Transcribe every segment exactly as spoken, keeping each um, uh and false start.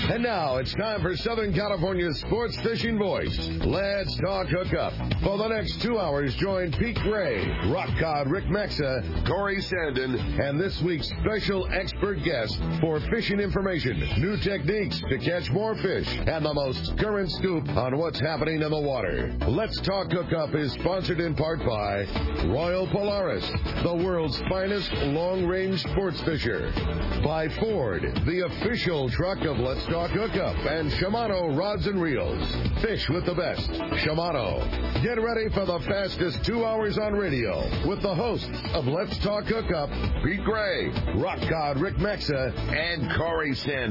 And now it's time for Southern California's sports fishing voice. Let's talk hookup. For the next two hours, join Pete Gray, Rock Cod Rick Mexa, Corey Sandin, and this week's special expert guest for fishing information, new techniques to catch more fish, and the most current scoop on what's happening in the water. Let's Talk Hookup is sponsored in part by Royal Polaris, the world's finest long-range sports fisher. By Ford, the official truck of Let's Talk Hookup, and Shimano Rods and Reels. Fish with the best. Shimano. Get ready for the fastest two hours on radio with the hosts of Let's Talk Hookup, Pete Gray, Rock Cod Rick Mexa, and Corey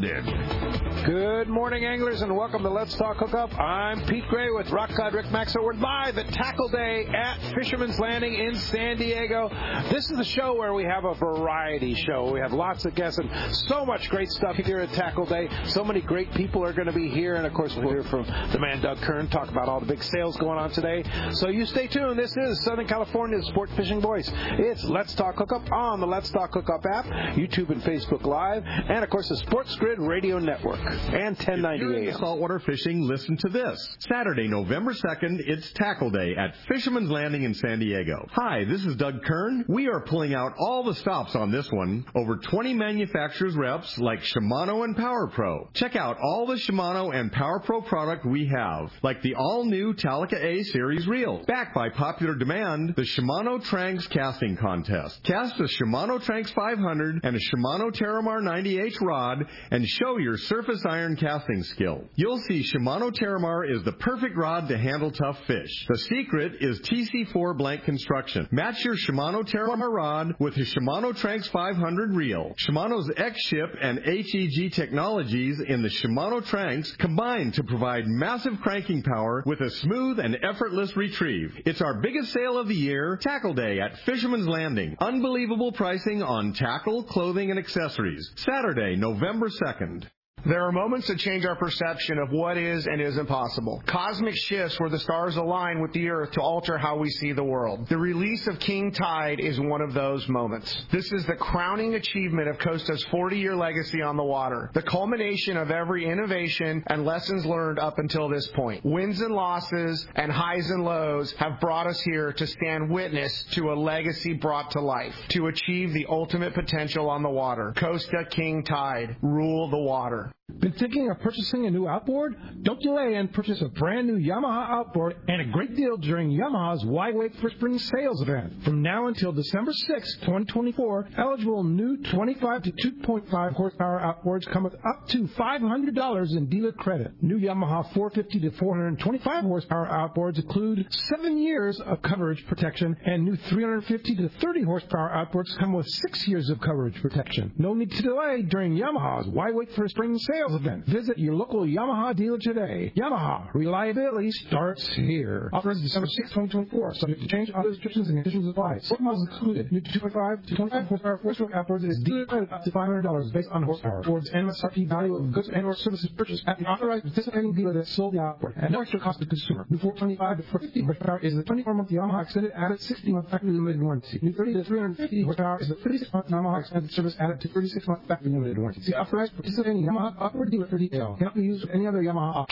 Sandin. Good morning, anglers, and welcome to Let's Talk Hookup. I'm Pete Gray with Rock Cod Rick Mexa. We're live at Tackle Day at Fisherman's Landing in San Diego. This is the show where we have a variety show. We have lots of guests and so much great stuff here at Tackle Day. So many great people are going to be here, and of course we'll hear from the man Doug Kern, talk about all the big sales going on today. So you stay tuned. This is Southern California's sport fishing voice. It's Let's Talk Hookup on the Let's Talk Hookup app, YouTube and Facebook Live, and of course the Sports Grid Radio Network and ten ninety A M. Saltwater fishing, listen to this. Saturday, November second, it's Tackle Day at Fisherman's Landing in San Diego. Hi, this is Doug Kern. We are pulling out all the stops on this one. Over twenty manufacturers reps like Shimano and Power Pro. Check out all the Shimano and Power Pro product we have, like the all-new Talica A Series reel. Backed by popular demand, the Shimano Tranx Casting Contest. Cast a Shimano Tranx five hundred and a Shimano Terramar ninety H rod and show your surface iron casting skill. You'll see Shimano Terramar is the perfect rod to handle tough fish. The secret is T C four blank construction. Match your Shimano Terramar rod with the Shimano Tranx five hundred reel. Shimano's X-Ship and H E G technologies in the Shimano Tranx combine to provide massive cranking power with a smooth and effortless retrieve. It's our biggest sale of the year, Tackle Day at Fisherman's Landing. Unbelievable pricing on tackle, clothing, and accessories. Saturday, November second. There are moments that change our perception of what is and isn't possible. Cosmic shifts where the stars align with the earth to alter how we see the world. The release of King Tide is one of those moments. This is the crowning achievement of Costa's forty-year legacy on the water, the culmination of every innovation and lessons learned up until this point. Wins and losses and highs and lows have brought us here to stand witness to a legacy brought to life, to achieve the ultimate potential on the water. Costa King Tide, rule the water. Been thinking of purchasing a new outboard? Don't delay and purchase a brand new Yamaha outboard and a great deal during Yamaha's Why Wait for Spring sales event. From now until December sixth, twenty twenty-four, eligible new twenty-five to two point five horsepower outboards come with up to five hundred dollars in dealer credit. New Yamaha four fifty to four twenty-five horsepower outboards include seven years of coverage protection, and new three fifty to thirty horsepower outboards come with six years of coverage protection. No need to delay during Yamaha's Why Wait for Spring sales event. Visit your local Yamaha dealer today. Yamaha, reliability starts here. Offer ends December sixth, twenty twenty-four. Subject to change. Other restrictions and conditions apply. Sport models excluded. New two point five to twenty-five horsepower four-stroke outboards is dealer credit up to five hundred dollars based on horsepower. Towards M S R P value of goods and or services purchased at the authorized participating dealer that sold the outboard at no extra cost to consumer. New four twenty-five to four fifty horsepower is the twenty-four month Yamaha extended added sixty month factory limited warranty. New thirty to three fifty horsepower is the thirty-six month Yamaha extended service added to thirty-six month factory limited warranty. See authorized participating Yamaha outboard dealer for detail. Cannot be used with any other Yamaha.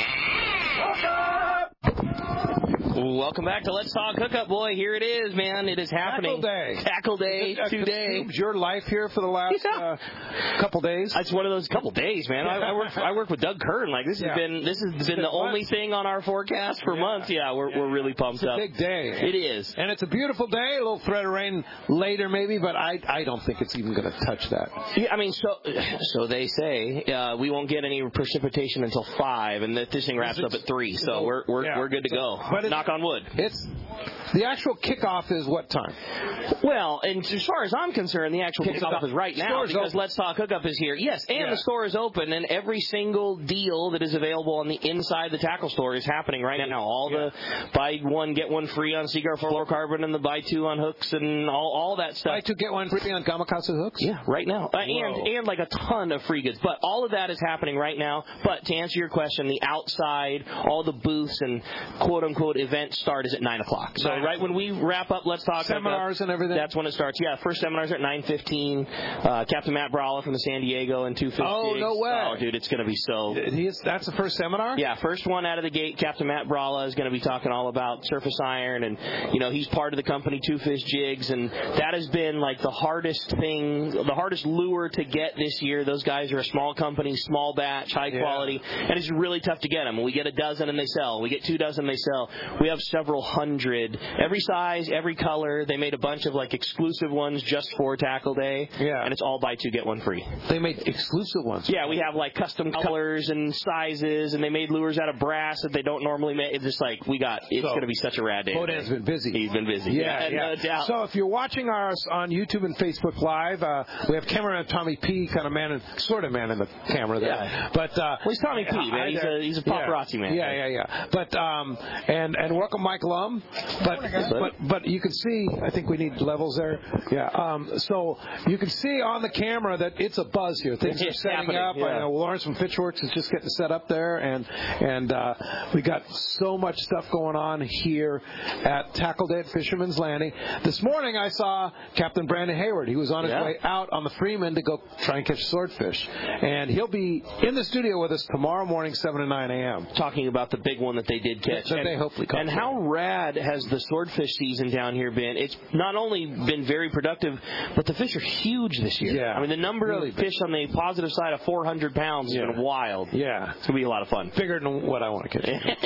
Welcome back to Let's Talk Hookup, boy. Here it is, man. It is happening. Tackle Day. Tackle Day today. Your life here for the last yeah. uh, couple days. It's one of those couple days, man. I, I work. I work with Doug Kern. Like this has yeah. been. This has been the only thing on our forecast for yeah. months. Yeah, we're yeah. we're really pumped it's a up. Big day. It is, and it's a beautiful day. A little threat of rain later, maybe, but I I don't think it's even going to touch that. Yeah, I mean, so so they say uh, we won't get any precipitation until five, and that this thing wraps up at three. So we're we're yeah. we're good to go. But knock on wood. It's the actual kickoff is what time? Well, and as far as I'm concerned, the actual kickoff is right now Store's because open. Let's Talk Hookup is here. Yes, and yeah. the store is open, and every single deal that is available on the inside the tackle store is happening right now. All yeah. the buy one, get one free on Seaguar fluorocarbon and the buy two on hooks and all, all that stuff. Buy two, get one free on Gamakatsu hooks? Yeah, right now. Uh, and, and like a ton of free goods. But all of that is happening right now. But to answer your question, the outside, all the booths and quote-unquote event start is at nine o'clock. o'clock. So right when we wrap up Let's Talk Seminars Hookup, and everything? That's when it starts. Yeah, first seminars are at nine fifteen. Uh, Captain Matt Bralla from the San Diego and Two Fish Oh, Jigs. no way. Oh, dude, it's going to be so... He's, that's the first seminar? Yeah, first one out of the gate, Captain Matt Bralla is going to be talking all about surface iron, and, you know, he's part of the company Two Fish Jigs, and that has been, like, the hardest thing, the hardest lure to get this year. Those guys are a small company, small batch, high quality, yeah. and it's really tough to get them. We get a dozen and they sell. We get two dozen, they sell. We have several hundred, every size, every color. They made a bunch of, like, exclusive ones just for Tackle Day, yeah. and it's all buy two, get one free. They made exclusive ones? Yeah, we have, like, custom colors and sizes, and they made lures out of brass that they don't normally make. It's just like, we got, it's so, going to be such a rad day. Bodan's been busy. He's been busy. Yeah, yeah, yeah. No doubt. So if you're watching us on YouTube and Facebook Live, uh, we have cameraman Tommy P. kind of manning, sort of manning the camera there. Yeah. But, uh, well, he's Tommy P, man. He's a, he's a paparazzi yeah. man. Yeah, yeah, yeah. But, um, and, and welcome Mike Lum. But, but, but you can see, I think we need levels there. Yeah. Um, so you can see on the camera that it's a buzz here. Things are setting happening. up. Yeah. I know Lawrence from Fitchworks is just getting set up there, and and uh, we got so much stuff going on here at Tackle Day at Fisherman's Landing. This morning I saw Captain Brandon Hayward. He was on his yeah. way out on the Freeman to go try and catch swordfish, and he'll be in the studio with us tomorrow morning, seven to nine a.m. talking about the big one that they did catch. That and, they hopefully caught. And how rad has the swordfish season down here been? It's not only been very productive, but the fish are huge this year. Yeah. I mean, the number really of big. fish on the positive side of four hundred pounds yeah. has been wild. Yeah. It's going to be a lot of fun. Bigger than what I want to catch.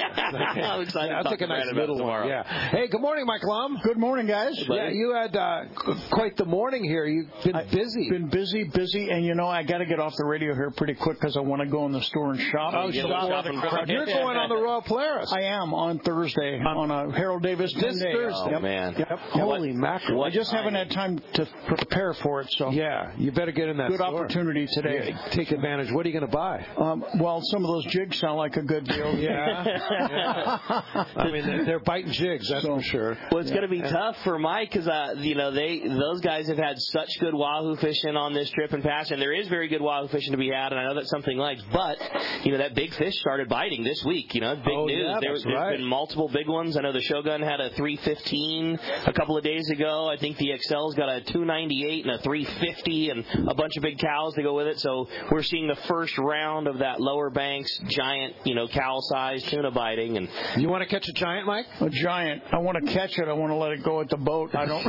I'm excited yeah, to I'll take a nice little one. Yeah. Hey, good morning, Mike Lum. Good morning, guys. Hey, yeah, you had uh, quite the morning here. You've been I've busy. Been busy, busy, and you know, I got to get off the radio here pretty quick because I want to go in the store and shop. Oh, yeah, shop. You're going on the Royal Polaris. I am on Thursday on a Harold Davis this day. Thursday. Oh, yep. man. Yep. Holy what, mackerel. I just haven't had time to prepare for it, so yeah, you better get in that good store. opportunity today. Yeah, take advantage. What are you going to buy? Um, well, some of those jigs sound like a good deal. Yeah. yeah. I mean, they're, they're biting jigs, that's so, for sure. Well, it's yeah. going to be and, tough for Mike because, uh, you know, they those guys have had such good wahoo fishing on this trip and past, and there is very good wahoo fishing to be had, and I know that's something like, but, you know, that big fish started biting this week. You know, it's big oh, news. Yeah, there, that's there's right. been multiple big ones. I know the Shogun had a three fifteen a couple of days ago. I think the Excel's got a two ninety-eight and a three fifty and a bunch of big cows to go with it. So we're seeing the first round of that Lower Banks giant, you know, cow-sized tuna biting. And you want to catch a giant, Mike? A giant. I want to catch it. I want to let it go at the boat. I don't.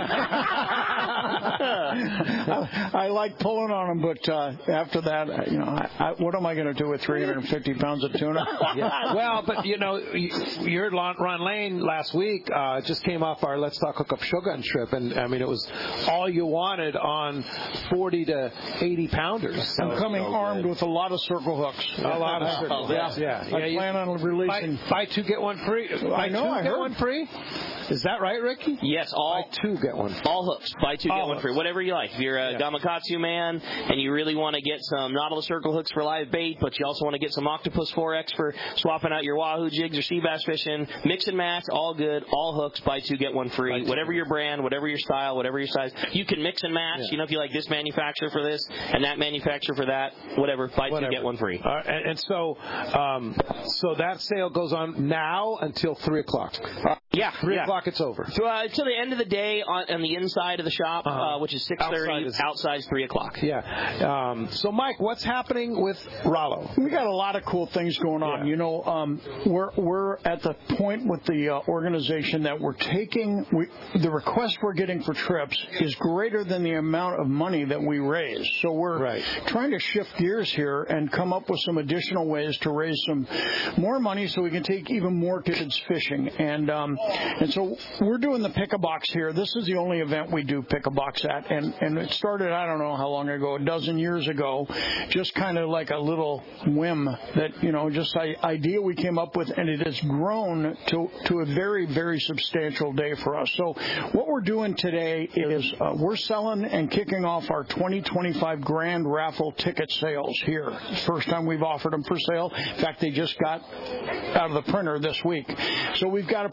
I, I like pulling on them, but uh, after that, you know, I, I, what am I going to do with three hundred fifty pounds of tuna? Yeah. Well, but you know, you, you heard Ron Lane last week. Uh, just came off our Let's Talk Hookup Shogun trip, and I mean, it was all you wanted on forty to eighty pounders. So, I'm coming so armed good. with a lot of circle hooks. A lot of circle hooks. Yeah, yeah. I yeah, plan on releasing. Buy, buy two get one free. Buy I know. two I get heard. one free. Is that right, Ricky? yes, all Buy two get one. all hooks. Buy two, all get one hooks. free. Whatever you like. If you're a yeah. Gamakatsu man and you really want to get some Nautilus circle hooks for live bait, but you also want to get some Octopus four X for swapping out your wahoo jigs or sea bass fishing, mix and match, all good, all hooks, buy two, get one free. Buy whatever two. your brand, whatever your style, whatever your size, you can mix and match. Yeah. You know, if you like this manufacturer for this and that manufacturer for that, whatever, buy Whatever. two, get one free. Uh, and, and so, um, so that sale goes on now until three o'clock. Uh, Yeah, three yeah. o'clock, it's over. So uh, till the end of the day on, on the inside of the shop, Uh-huh. uh, which is six thirty. Outside is- Outside is three o'clock. Yeah. Um, so, Mike, what's happening with Rollo? We got a lot of cool things going on. Yeah. You know, um, we're we're at the point with the uh, organization that we're taking. We, the request we're getting for trips is greater than the amount of money that we raise. So we're Right. trying to shift gears here and come up with some additional ways to raise some more money so we can take even more kids fishing. And um, and so we're doing the Pick a Box here. This is the only event we do Pick a Box at, and and it started I don't know how long ago, a dozen years ago, just kind of like a little whim that you know just an idea we came up with, and it has grown to to a very very substantial day for us. So what we're doing today is uh, we're selling and kicking off our twenty twenty-five grand raffle ticket sales here. First time we've offered them for sale. In fact, they just got out of the printer this week. So we've got approximately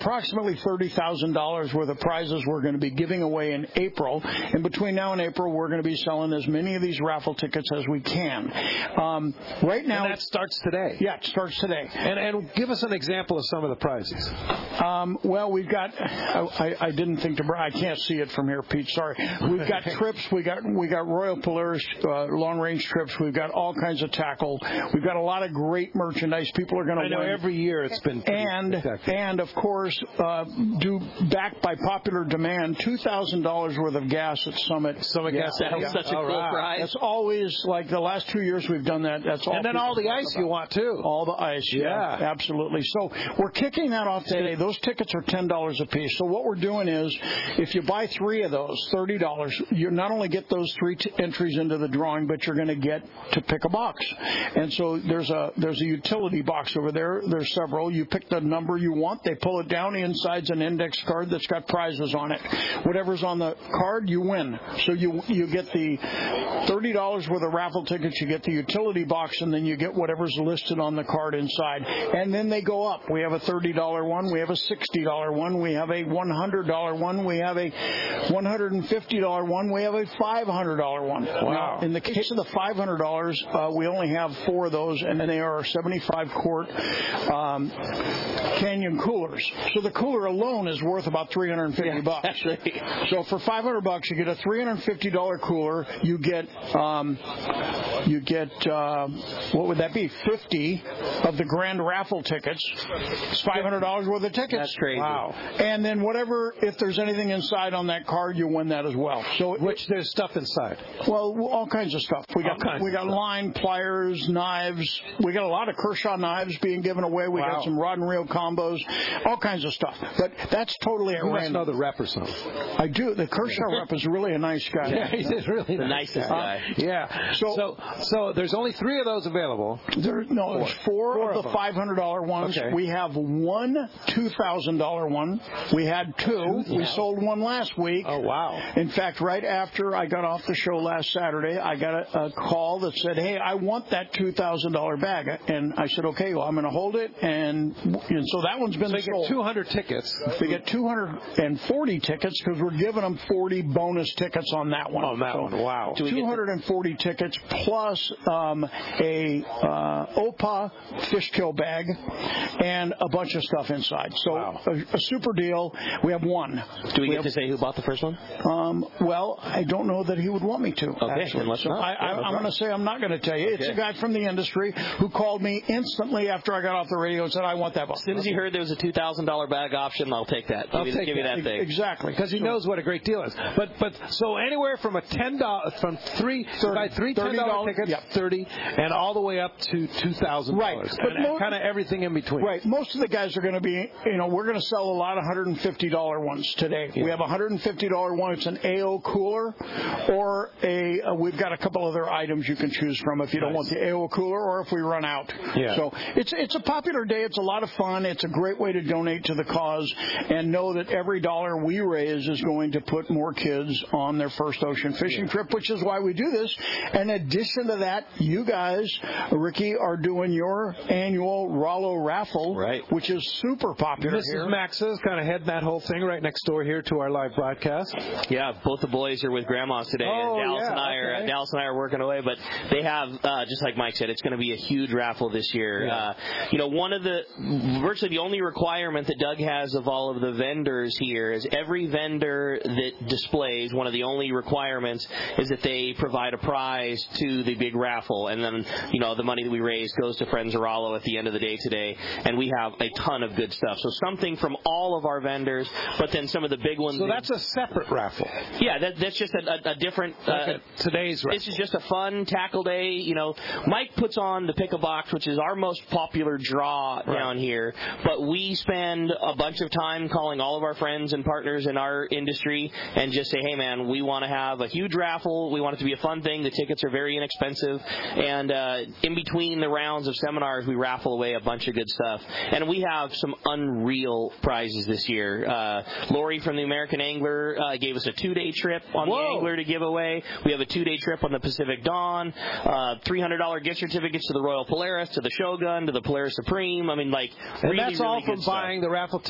approximately thirty thousand dollars worth of prizes we're going to be giving away in April. And between now and April, we're going to be selling as many of these raffle tickets as we can. Um, right now, and that starts today. Yeah, it starts today. And, and give us an example of some of the prizes. Um, well, we've got. I, I didn't think to. I can't see it from here, Pete. Sorry. We've got trips. We got we got Royal Polaris uh, long range trips. We've got all kinds of tackle. We've got a lot of great merchandise. People are going to. I know win. every year it's been. And and of course, uh, do backed by popular demand, two thousand dollars worth of gas at Summit. Summit yeah, gas. That was such a all cool right. prize. That's always like the last two years we've done that. That's all. And then all the ice you want too. All the ice. Yeah, yeah, absolutely. So we're kicking that off today. Those tickets are ten dollars a piece. So what we're doing is, if you buy three of those, thirty dollars, you not only get those three t- entries into the drawing, but you're going to get to pick a box. And so there's a there's a utility box over there. There's several. You pick the number you want. They pull it down. Inside's an index card that's got prizes on it. Whatever's on the card, you win. So you you get the thirty dollars worth of raffle tickets. You get the utility box, and then you get whatever's listed on the card inside. And then they go up. We have a thirty dollars one. We have a sixty dollars one. We have a one hundred dollars one. We have a one hundred fifty dollars one. We have a five hundred dollars one. Wow. Now, in the case of the five hundred dollars, uh, we only have four of those, and they are seventy-five quart um, Canyon coolers. So the cooler alone is worth about three hundred fifty yeah, bucks. Exactly. So for five hundred bucks, you get a three hundred fifty dollars cooler. You get um, you get uh, what would that be? fifty of the grand raffle tickets. It's five hundred dollars worth of tickets. That's crazy. Wow. And then whatever, if there's anything inside on that card, you win that as well. So which there's stuff inside. Well, all kinds of stuff. We got kinds we of got stuff. line, pliers, knives. We got a lot of Kershaw knives being given away. We Wow. got some rod and reel combos, all kinds of stuff. But that's totally at You must random. know the rep or something. I do. The Kershaw rep is really a nice guy. Yeah, he's really the nice nicest guy. Uh, yeah. So- So, so there's only three of those available. There, no, there's four, Four of of the them. five hundred dollars ones. Okay. We have one two thousand dollars one. We had two. We sold one last week. Oh, wow. In fact, right after I got off the show last Saturday, I got a, a call that said, hey, I want that two thousand dollars bag. And I said, okay, well, I'm going to hold it. And, and so that one's been So you sold. get two hundred tickets. We get two hundred forty tickets because we're giving them forty bonus tickets on that one. On that So one, wow. two hundred forty tickets plus um, a uh, O P A fish kill bag and a bunch of stuff inside. So Wow. a, a super deal. We have one. Do we, We get have, to say who bought the first one? Um, well, I don't know that he would want me to. Okay, actually. then let's so not. I, I, Yeah, no I'm problem. going to say I'm not going to tell you. It's Okay. a guy from the industry who called me instantly after I got off the radio and said, I want that box. As soon as he heard there was a two thousand dollars bag option, I'll take that. I'll give me, take give me that. that thing. Exactly. Because he So- knows what a great deal is. But but so anywhere from a ten dollars from three thirty. buy three ten dollar tickets, Yep. thirty, and all the way up to two thousand Right. dollars. But And, mo- kind of everything in between. Right. Most of the guys are going to be, you know, we're going to sell a lot of one hundred fifty dollars ones today. Yeah. We have a one hundred fifty dollars one. It's an A O cooler, or a. Uh, we've got a couple other items you can choose from if you don't Nice. want the A O cooler, or if we run out. Yeah. So it's it's a popular day. It's a lot of fun. It's a great way to donate to the cause, and know that every dollar we raise is going to put more kids on their first ocean fishing Yeah. trip, which is why we do this. In addition to that, you guys, Ricky, are doing your annual Rollo raffle, Right. which is super popular Missus here. Maxa's kind of heading that whole thing right next door here to our live broadcast. Yeah, both the boys are with grandmas today, Oh, and Dallas yeah, and I are okay. Dallas and I are working away. But they have, uh, just like Mike said, it's going to be a huge raffle this year. Yeah. Uh, you know, one of the virtually the only requirement that Doug has of all of the vendors here is every vendor that displays, one of the only requirements is that they provide a prize to the big raffle, and then you know the money that we raise goes to Friends of Rollo at the end of the day today. And we have a ton of good stuff. So something from all of our vendors, but then some of the big ones. So that's a separate raffle. Yeah, that, that's just a, a, a different. Uh, Okay. Today's raffle. This is just a fun tackle day. You know, Mike puts on the Pick a Box, which is our most popular draw Right. down here. But we spend a bunch of time calling all of our friends and partners in our industry and just say, hey, man, we want to have a huge raffle. We want it to be a fun thing. The tickets are very inexpensive. And uh, in between the rounds of seminars, we raffle away a bunch of good stuff. And we have some unreal prizes this year. Uh, Lori from the American Angler uh, gave us a two-day trip on Whoa. the Angler to give away. We have a two-day trip on the Pacific Dawn, uh, three hundred dollars gift certificates to the Royal Polaris, to the Shogun, to the Polaris Supreme. I mean, like, And really, that's all really from good stuff. buying the raffle ticket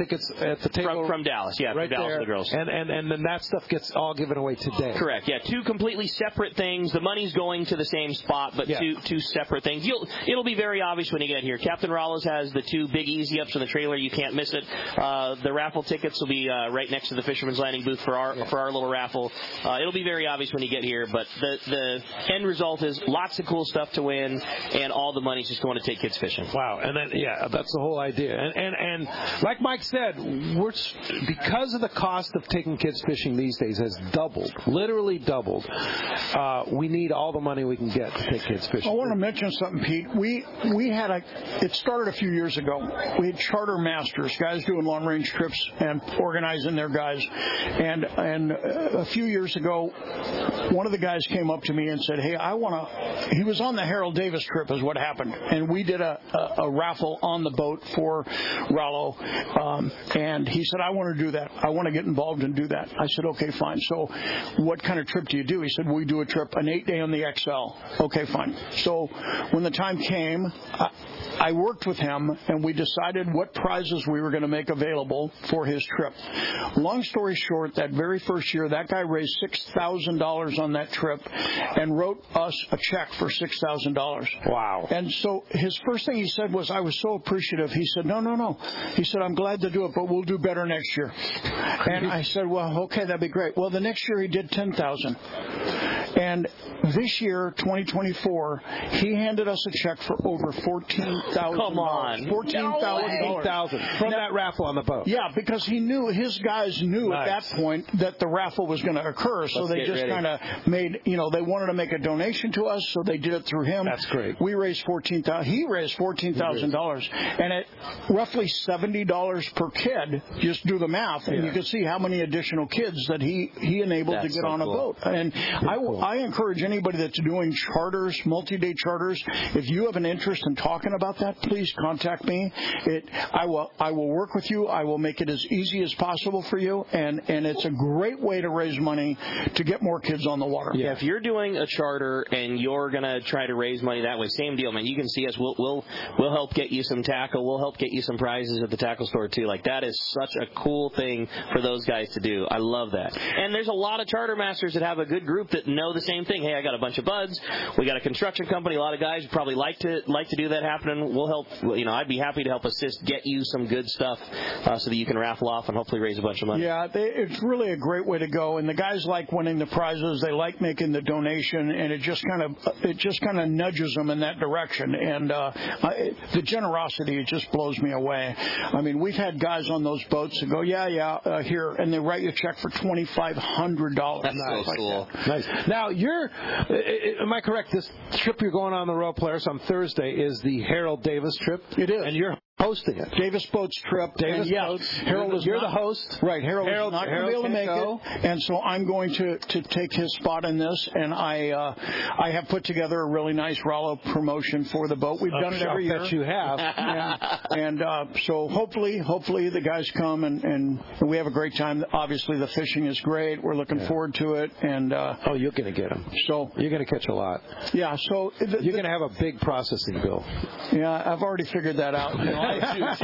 tickets at the table from, from Dallas. Yeah, right from Dallas there. for the girls. And, and and then that stuff gets all given away today. Correct. Yeah, two completely separate things. The money's going to the same spot, but yeah. two two separate things. You'll it'll be very obvious when you get here. Captain Rollo's has the two big easy ups in the trailer. You can't miss it. Uh, the raffle tickets will be uh, right next to the Fisherman's Landing booth for our yeah. for our little raffle. Uh, it'll be very obvious when you get here, but the the end result is lots of cool stuff to win, and all the money's just going to take kids fishing. Wow, and then yeah, that's the whole idea. And and and like Mike said, we're because of the cost of taking kids fishing these days has doubled, literally doubled. Uh, we need all the money we can get to take kids fishing. I want to mention something, Pete. We we had a it started a few years ago. We had charter masters, guys doing long range trips and organizing their guys, and and a few years ago, one of the guys came up to me and said, "Hey, I want to." He was on the Harold Davis trip, is what happened, and we did a, a, a raffle on the boat for Rollo, um, and he said, "I want to do that. I want to get involved and do that." I said, "Okay, fine. So, what kind of trip do you do?" He said, "We do a trip, an eight day on the X L." Okay, fine. So, when the time came, I, I worked with him, and we decided what prizes we were going to make available for his trip. Long story short, that very first year, that guy raised six thousand dollars on that trip and wrote us a check for six thousand dollars. Wow. And so his first thing he said was, "I was so appreciative." He said, no, no, no. He said, "I'm glad to do it, but we'll do better next year." And I said, "Well, okay, that'd be great." Well, the next year he did ten thousand dollars. And this year, twenty twenty-four, he handed us a check for over fourteen thousand dollars. Come on. fourteen thousand dollars. From now, that raffle on the boat. Yeah, because he knew, his guys knew nice. At that point that the raffle was going to occur. So Let's they just kind of made, you know, they wanted to make a donation to us, so they did it through him. That's great. We raised fourteen thousand dollars. He raised fourteen thousand dollars. And at roughly seventy dollars per kid, just do the math, and yeah. you can see how many additional kids that he, he enabled That's to get so on cool. a boat. And I, cool. I encourage anybody that's doing charters, multi-day charters, if you have an interest in talking about that, please contact me. It, I will I will work with you. I will make it as easy as possible for you, and, and it's a great way to raise money to get more kids on the water. Yeah, if you're doing a charter and you're going to try to raise money that way, same deal, man. You can see us. We'll, we'll, we'll help get you some tackle. We'll help get you some prizes at the tackle store, too. Like, that is such a cool thing for those guys to do. I love that. And there's a lot of charter masters that have a good group that know the same thing. Hey, I got a bunch of buds. We got a construction company. A lot of guys probably like to like to do that happening. We'll help. You know, I'd be happy to help assist, get you some good stuff uh, so that you can raffle off and hopefully raise a bunch of money. Yeah, they, it's really a great way to go. And the guys like winning the prizes. They like making the donation, and it just kind of it just kind of nudges them in that direction. And uh, I, the generosity, it just blows me away. I mean, we've had guys on those boats that go, yeah, yeah, uh, here, and they write you a check for twenty-five hundred dollars. That's nice. so cool. Like Nice. Now, you're, am I correct, this trip you're going on the Royal Polaris on Thursday is the Harold Davis trip? It is. And you're hosting it. Davis Boats trip. Davis and Boats. Yes, Harold is you're not, the host. Right. Harold, Harold is not going to be able to make go. it, and so I'm going to, to take his spot in this. And I uh, I have put together a really nice Rollo promotion for the boat. We've I'm done it every sure year. That you have. and and uh, so hopefully, hopefully the guys come and, and we have a great time. Obviously, the fishing is great. We're looking yeah. forward to it. And uh, oh, you're going to get them. So you're going to catch a lot. Yeah. So the, you're going to have a big processing bill. Yeah, I've already figured that out. You know, I,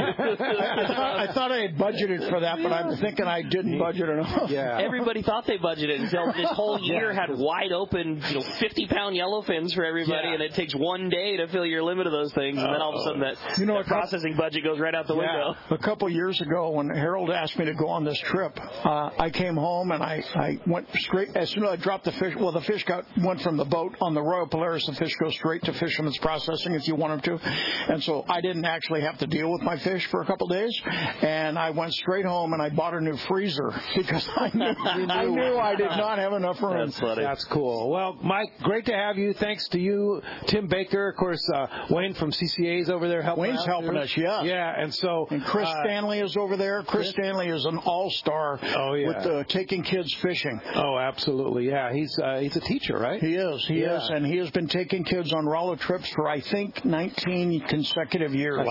I, thought, I thought I had budgeted for that, but I'm thinking I didn't budget enough. Yeah. Everybody thought they budgeted until this whole year had wide open, you know, fifty pound yellowfins for everybody, yeah. and it takes one day to fill your limit of those things, and then all of a sudden that, you know, that processing budget goes right out the yeah. window. A couple years ago, when Harold asked me to go on this trip, uh, I came home and I, I went straight, as soon as I dropped the fish, well, the fish got went from the boat on the Royal Polaris, the fish goes straight to Fisherman's Processing if you want them to, and so I didn't actually have to deal with my fish for a couple days, and I went straight home and I bought a new freezer because I knew, I knew I did not have enough room. That's funny. That's cool. Well, Mike, great to have you. Thanks to you, Tim Baker, of course, uh, Wayne from C C A is over there helping Wayne's out helping too. us, yeah. Yeah, and so and Chris uh, Stanley is over there. Chris, Chris Stanley is an all-star oh, yeah. with uh, taking kids fishing. Oh, absolutely. Yeah, he's uh, he's a teacher, right? He is. He yeah. is, and he has been taking kids on Rollo trips for I think nineteen consecutive years. That's wow. so rad.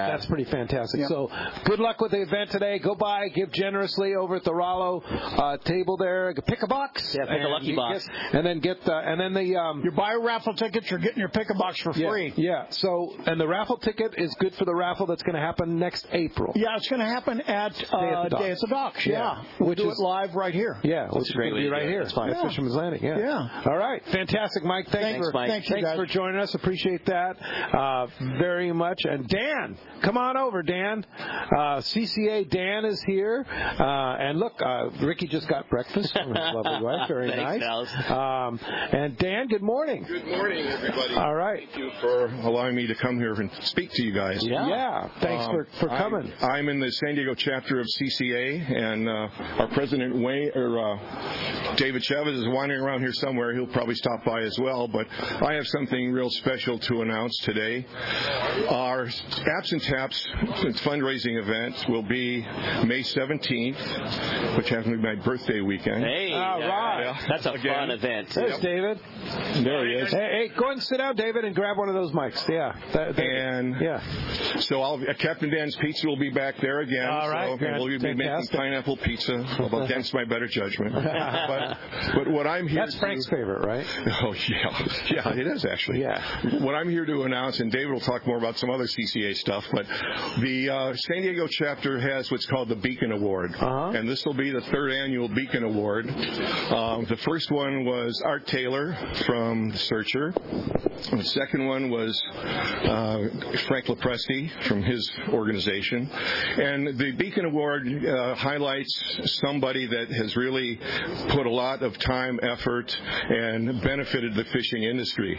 that, that's pretty fantastic. Yep. So good luck with the event today. Go by, give generously over at the Rollo uh, table there. Pick a box. Yeah, pick a lucky box. Get, and then get the, and then the um, you buy raffle tickets, you're getting your pick a box for free. Yeah, yeah. So and the raffle ticket is good for the raffle that's going to happen next April. Yeah, it's going to happen at uh, Day at the Docks. Yeah, yeah. We'll which do is it live right here. Yeah, which is going to be right here. It's fine. Yeah. Fisherman's Landing. Yeah. Yeah. All right. Fantastic, Mike. Thanks, thanks for Mike. thanks, Thank you, thanks for joining us. Appreciate that uh, very much. And Dan, come on over, Dan. Uh, C C A Dan is here. Uh, and look, uh, Ricky just got breakfast from his lovely wife. Very thanks, nice. Um, and Dan, good morning. Good morning, everybody. All right. Thank you for allowing me to come here and speak to you guys. Yeah. yeah. Thanks um, for, for coming. I'm, I'm in the San Diego chapter of C C A, and uh, our president, Wayne, or uh, David Chavez, is wandering around here somewhere. He'll probably stop by as well. But I have something real special to announce today. Our Apps and Taps fundraising event will be May seventeenth, which happens to be my birthday weekend. Hey, all right. Yeah. That's a Again. fun event. There's yep. David. There he is. Hey, hey, go ahead and sit down, David, and grab one of those mics. Yeah. That, that, and yeah. So I'll, uh, Captain Dan's Pizza will be back there again. All right. So, and we'll be Fantastic. making pineapple pizza, although against my better judgment. but, but what I'm here That's to, Frank's favorite, right? Oh, yeah. Yeah, it is actually. Yeah. What I'm here to announce, and David will talk more about some other C C A stuff, but the uh, San Diego chapter has what's called the Beacon Award. Uh-huh. And this will be the third annual Beacon Award. Um, the first one was Art Taylor from The Searcher. The second one was uh, Frank Lopresti from his organization. And the Beacon Award uh, highlights somebody that has really put a lot of time, effort, and benefited the fishing industry.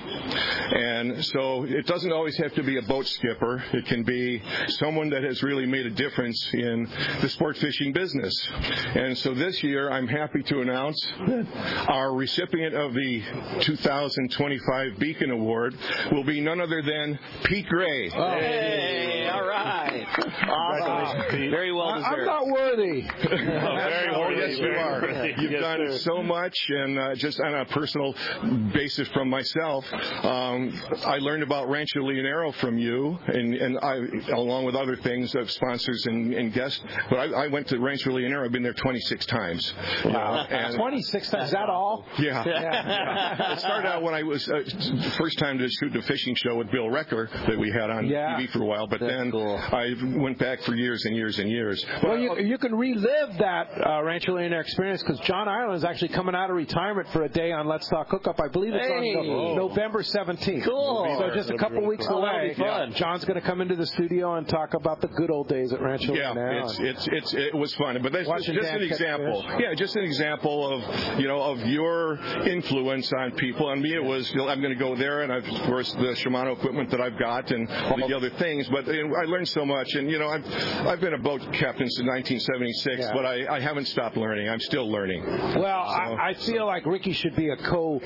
And so it doesn't always have to be a boat skipper. It can be someone that has really made a difference in the sport fishing business. And so this year, I'm happy to announce that our recipient of the two thousand twenty-five Beacon Award will be none other than Pete Gray. Oh. Hey, all right. Awesome. Very well deserved. I'm not worthy. oh, very well, yes, you are. You've yes, done sir. so much, and uh, just on a personal basis from myself, um, I learned about Rancho Leonero from you, and, and I, along with other things, of sponsors and, and guests. But I, I went to Rancho Leonero. I've been there twenty-six times. Wow. You know, and twenty-six times. Is that all? Yeah. yeah. yeah. It started out when I was uh, the first time to shoot the fishing show with Bill Recker that we had on yeah. T V for a while, but That's then cool. I went back for years and years and years. Well, well you, you can relive that uh, Rancho Leonero experience because John Ireland is actually coming out of retirement for a day on Let's Talk Hookup. I believe it's hey. on no, November seventeenth. Cool. So just a couple really weeks cool. away. Oh, fun. Yeah. John's going to come into the studio and talk about the good old days at Rancho yeah, Leonero. it's, it's it's it was fun, but that's just, just Dan an example. Fish. Yeah, just an example of you know of your influence on people. On me, it was you know, I'm going to go there, and I've, of course the Shimano equipment that I've got and all the other things. But you know, I learned so much, and you know I've I've been a boat captain since nineteen seventy-six, yeah. but I, I haven't stopped learning. I'm still learning. Well, so, I, I feel so. like Ricky should be a co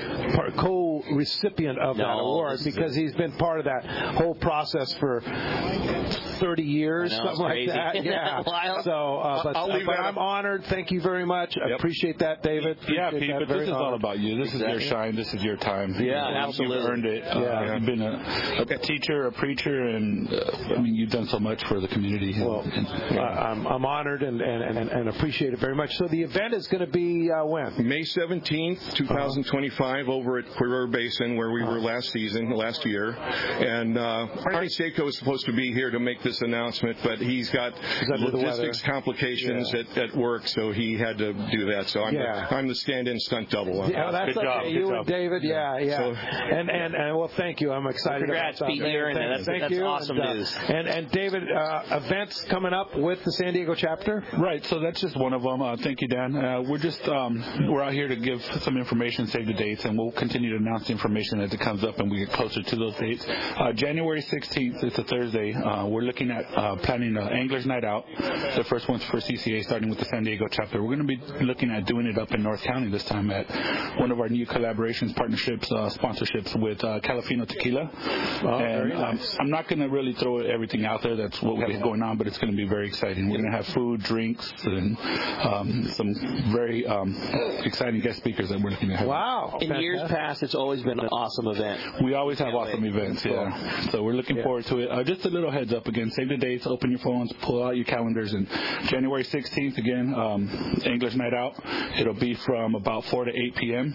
co recipient of no, that award because he's been part of that whole process for thirty years, know, something like crazy. that. Yeah. so, uh, but, I'll leave but that I'm up. honored. Thank you very much. I yep. appreciate that, David. Yeah, appreciate Pete, but this is honored. all about you. This exactly. is your shine. This is your time. Yeah, you know, absolutely. You've earned it. Yeah. Uh, you've been a, a teacher, a preacher, and uh, I mean, you've done so much for the community. Well, and, and, uh, I'm, I'm honored and, and, and, and appreciate it very much. So the event is going to be uh, when? May seventeenth, twenty twenty-five, uh-huh. over at Cuervo Basin, where we uh-huh. were last season, last year. And uh, Arnie Seiko is supposed to be here to make this announcement, but he's got logistics complications yeah. at, at work, so he had to do that. So I'm, yeah. the, I'm the stand-in stunt double. Yeah, that's Good okay. job. You Good and job. David, yeah, yeah. So, and, and and well, thank you. I'm excited. Congrats, about Pete. that. You're in Thank, it. That's, thank that's you. awesome and, uh, news. And and David, uh, events coming up with the San Diego chapter. Right. So that's just one of them. Uh, thank you, Dan. Uh, we're just um, we're out here to give some information, save the dates, and we'll continue to announce the information as it comes up and we get closer to those dates. Uh, January sixteenth, it's a Thursday. Uh, we're looking at uh, planning an Anglers Night Out. The first one's for C C A, starting with the San Diego chapter. We're going to be looking at doing it up in North County this time at one of our new collaborations, partnerships, uh, sponsorships with uh, Calafino Tequila. Oh, and very um, nice. I'm not going to really throw everything out there. That's what we have going on, but it's going to be very exciting. We're going to have food, drinks, and um, some very um, exciting guest speakers that we're looking to have. Wow. In Fantastic. years past, it's always always been an awesome event. We always have awesome events, yeah. So we're looking yeah. forward to it. Uh, just a little heads up again. Save the dates. Open your phones. Pull out your calendars. And January sixteenth again, um, English Night Out. It'll be from about four to eight p.m.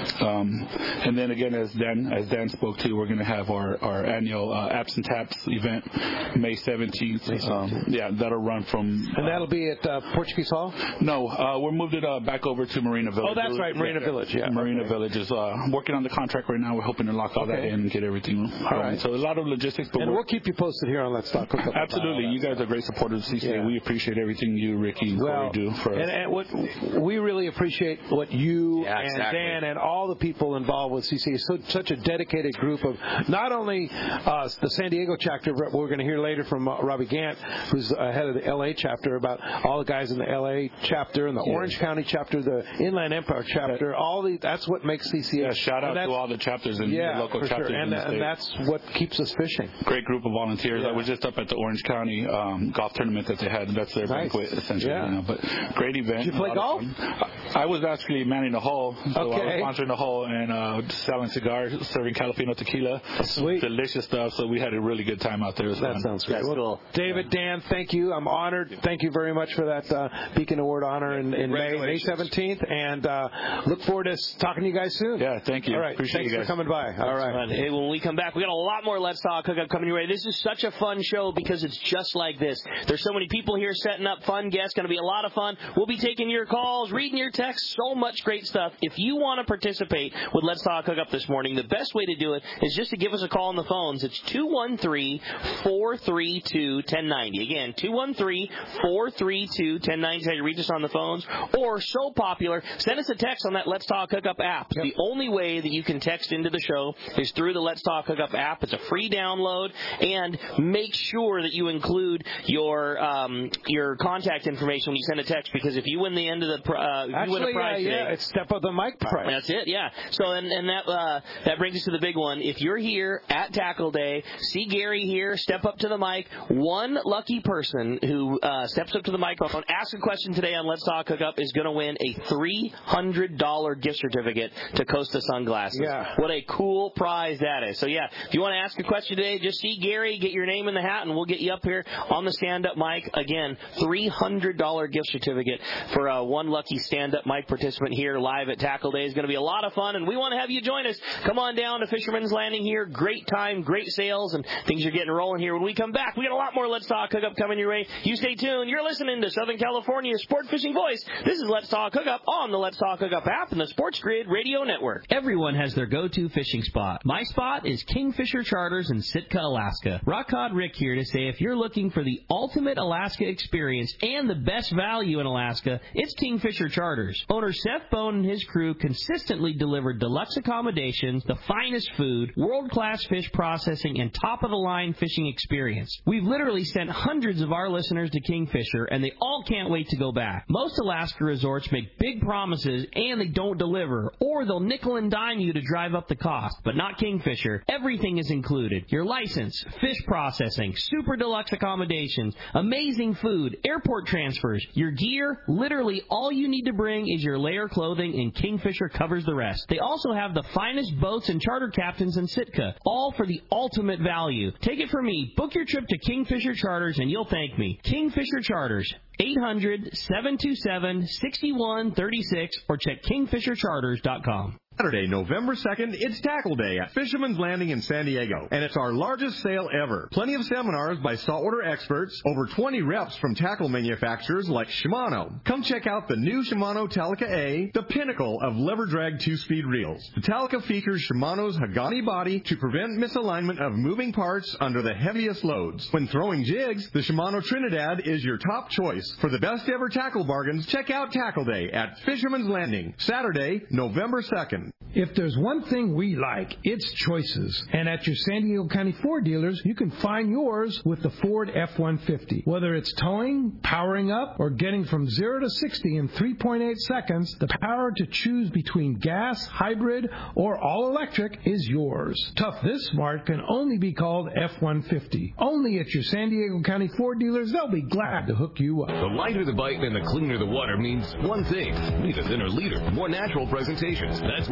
Um, and then again, as Dan as Dan spoke to, we're going to have our our annual uh, Apps and Taps event May seventeenth. Um, yeah, that'll run from. And that'll be at uh, Portuguese Hall? No, uh, we're moved it uh, back over to Marina Village. Oh, that's right, Marina yeah, Village. Yeah, Marina okay. Village is uh, working on the contract right now. We're hoping to lock all okay. that in and get everything. All right. So a lot of logistics, but and we'll keep you posted here on Let's Talk Hookup. Absolutely, you guys are great supporters of C C A. Yeah. We appreciate everything you, Ricky, and well, Corey do for us. And, and what we really appreciate what you yeah, and exactly. Dan and all the people involved with C C A. So, such a dedicated group of not only uh, the San Diego chapter, but we're going to hear later from uh, Robbie Gant, who's uh, head of the L A chapter, about all the guys in the L A chapter and the yeah. Orange County chapter, the Inland Empire chapter. Yeah. All the that's what makes C C A. Yeah, shout out to all the chapters and yeah, the local for chapters sure. and, in the and state. that's what keeps us fishing. Great group of volunteers. Yeah. I was just up at the Orange County um, golf tournament that they had. That's their nice. banquet, essentially. Yeah. You know, but great event. Did you play golf? I was actually manning the hole, so okay. I was sponsoring the hole and uh, selling cigars, serving Calafino tequila. Sweet, delicious stuff. So we had a really good time out there. That fun. sounds great. Well, cool. David, Dan, thank you. I'm honored. Thank you very much for that uh, Beacon Award honor in, in May, May seventeenth, and uh, look forward to talking to you guys soon. Yeah, thank you. All right, appreciate thanks you guys for coming by. All That's right. Fun. Hey, when we come back, we got a lot more Let's Talk Hookup coming your way. This is such a fun show because it's just like this. There's so many people here setting up fun guests. Going to be a lot of fun. We'll be taking your calls, reading your texts. So much great stuff. If you want to participate with Let's Talk Hookup this morning, the best way to do it is just to give us a call on the phones. It's two one three, four three two, one zero nine zero. Again, two one three, four three two, one zero nine zero. You reach us on the phones. Or, so popular, send us a text on that Let's Talk Hookup app. Yep. The only way that you can text into the show is through the Let's Talk Hookup app. It's a free download. And make sure that you include your um, your contact information when you send a text, because if you win the end of the uh, if Actually, you win a prize uh, yeah, today, it's Step Up the Mic prize. That's it, yeah. So and, and that uh, that brings us to the big one. If you're here at Tackle Day, see Gary here, step up to the mic. One lucky person who uh, steps up to the microphone, ask a question today on Let's Talk Hookup is going to win a three hundred dollars gift certificate to Costa Sunglasses. Yeah. What a cool prize that is. So, yeah, if you want to ask a question today, just see Gary, get your name in the hat, and we'll get you up here on the stand-up mic. Again, three hundred dollars gift certificate for uh, one lucky stand-up mic participant here live at Tackle Day. It's going to be a lot of fun, and we want to have you join us. Come on down to Fisherman's Landing here. Great time, great sales, and things are getting rolling here. When we come back, we got a lot more Let's Talk Hookup coming your way. You stay tuned. You're listening to Southern California's Sport Fishing Voice. This is Let's Talk Hookup on the Let's Talk Hookup app and the Sports Grid Radio Network. Everyone has their go-to fishing spot. My spot is Kingfisher Charters in Sitka, Alaska. Rock Cod Rick here to say if you're looking for the ultimate Alaska experience and the best value in Alaska, it's Kingfisher Charters. Owner Seth Bone and his crew consistently deliver deluxe accommodations, the finest food, world-class fish processing, and top-of-the-line fishing experience. We've literally sent hundreds of our listeners to Kingfisher, and they all can't wait to go back. Most Alaska resorts make big promises, and they don't deliver, or they'll nickel and dime you to drive up the cost, but not Kingfisher. Everything is included. Your license, fish processing, super deluxe accommodations, amazing food, airport transfers, your gear. Literally all you need to bring is your layer clothing, and Kingfisher covers the rest. They also have the finest boats and charter captains in Sitka, all for the ultimate value. Take it from me. Book your trip to Kingfisher Charters, and you'll thank me. Kingfisher Charters, eight hundred, seven two seven, six one three six, or check kingfisher charters dot com. Saturday, November second, it's Tackle Day at Fisherman's Landing in San Diego, and it's our largest sale ever. Plenty of seminars by saltwater experts, over twenty reps from tackle manufacturers like Shimano. Come check out the new Shimano Talica A, the pinnacle of lever drag two-speed reels. The Talica features Shimano's Hagani body to prevent misalignment of moving parts under the heaviest loads. When throwing jigs, the Shimano Trinidad is your top choice. For the best ever tackle bargains, check out Tackle Day at Fisherman's Landing, Saturday, November second. If there's one thing we like, it's choices. And at your San Diego County Ford dealers, you can find yours with the Ford F one fifty. Whether it's towing, powering up, or getting from zero to sixty in three point eight seconds, the power to choose between gas, hybrid, or all-electric is yours. Tough this smart can only be called F one fifty. Only at your San Diego County Ford dealers, they'll be glad to hook you up. The lighter the bite and the cleaner the water means one thing. Need a thinner leader, more natural presentations. That's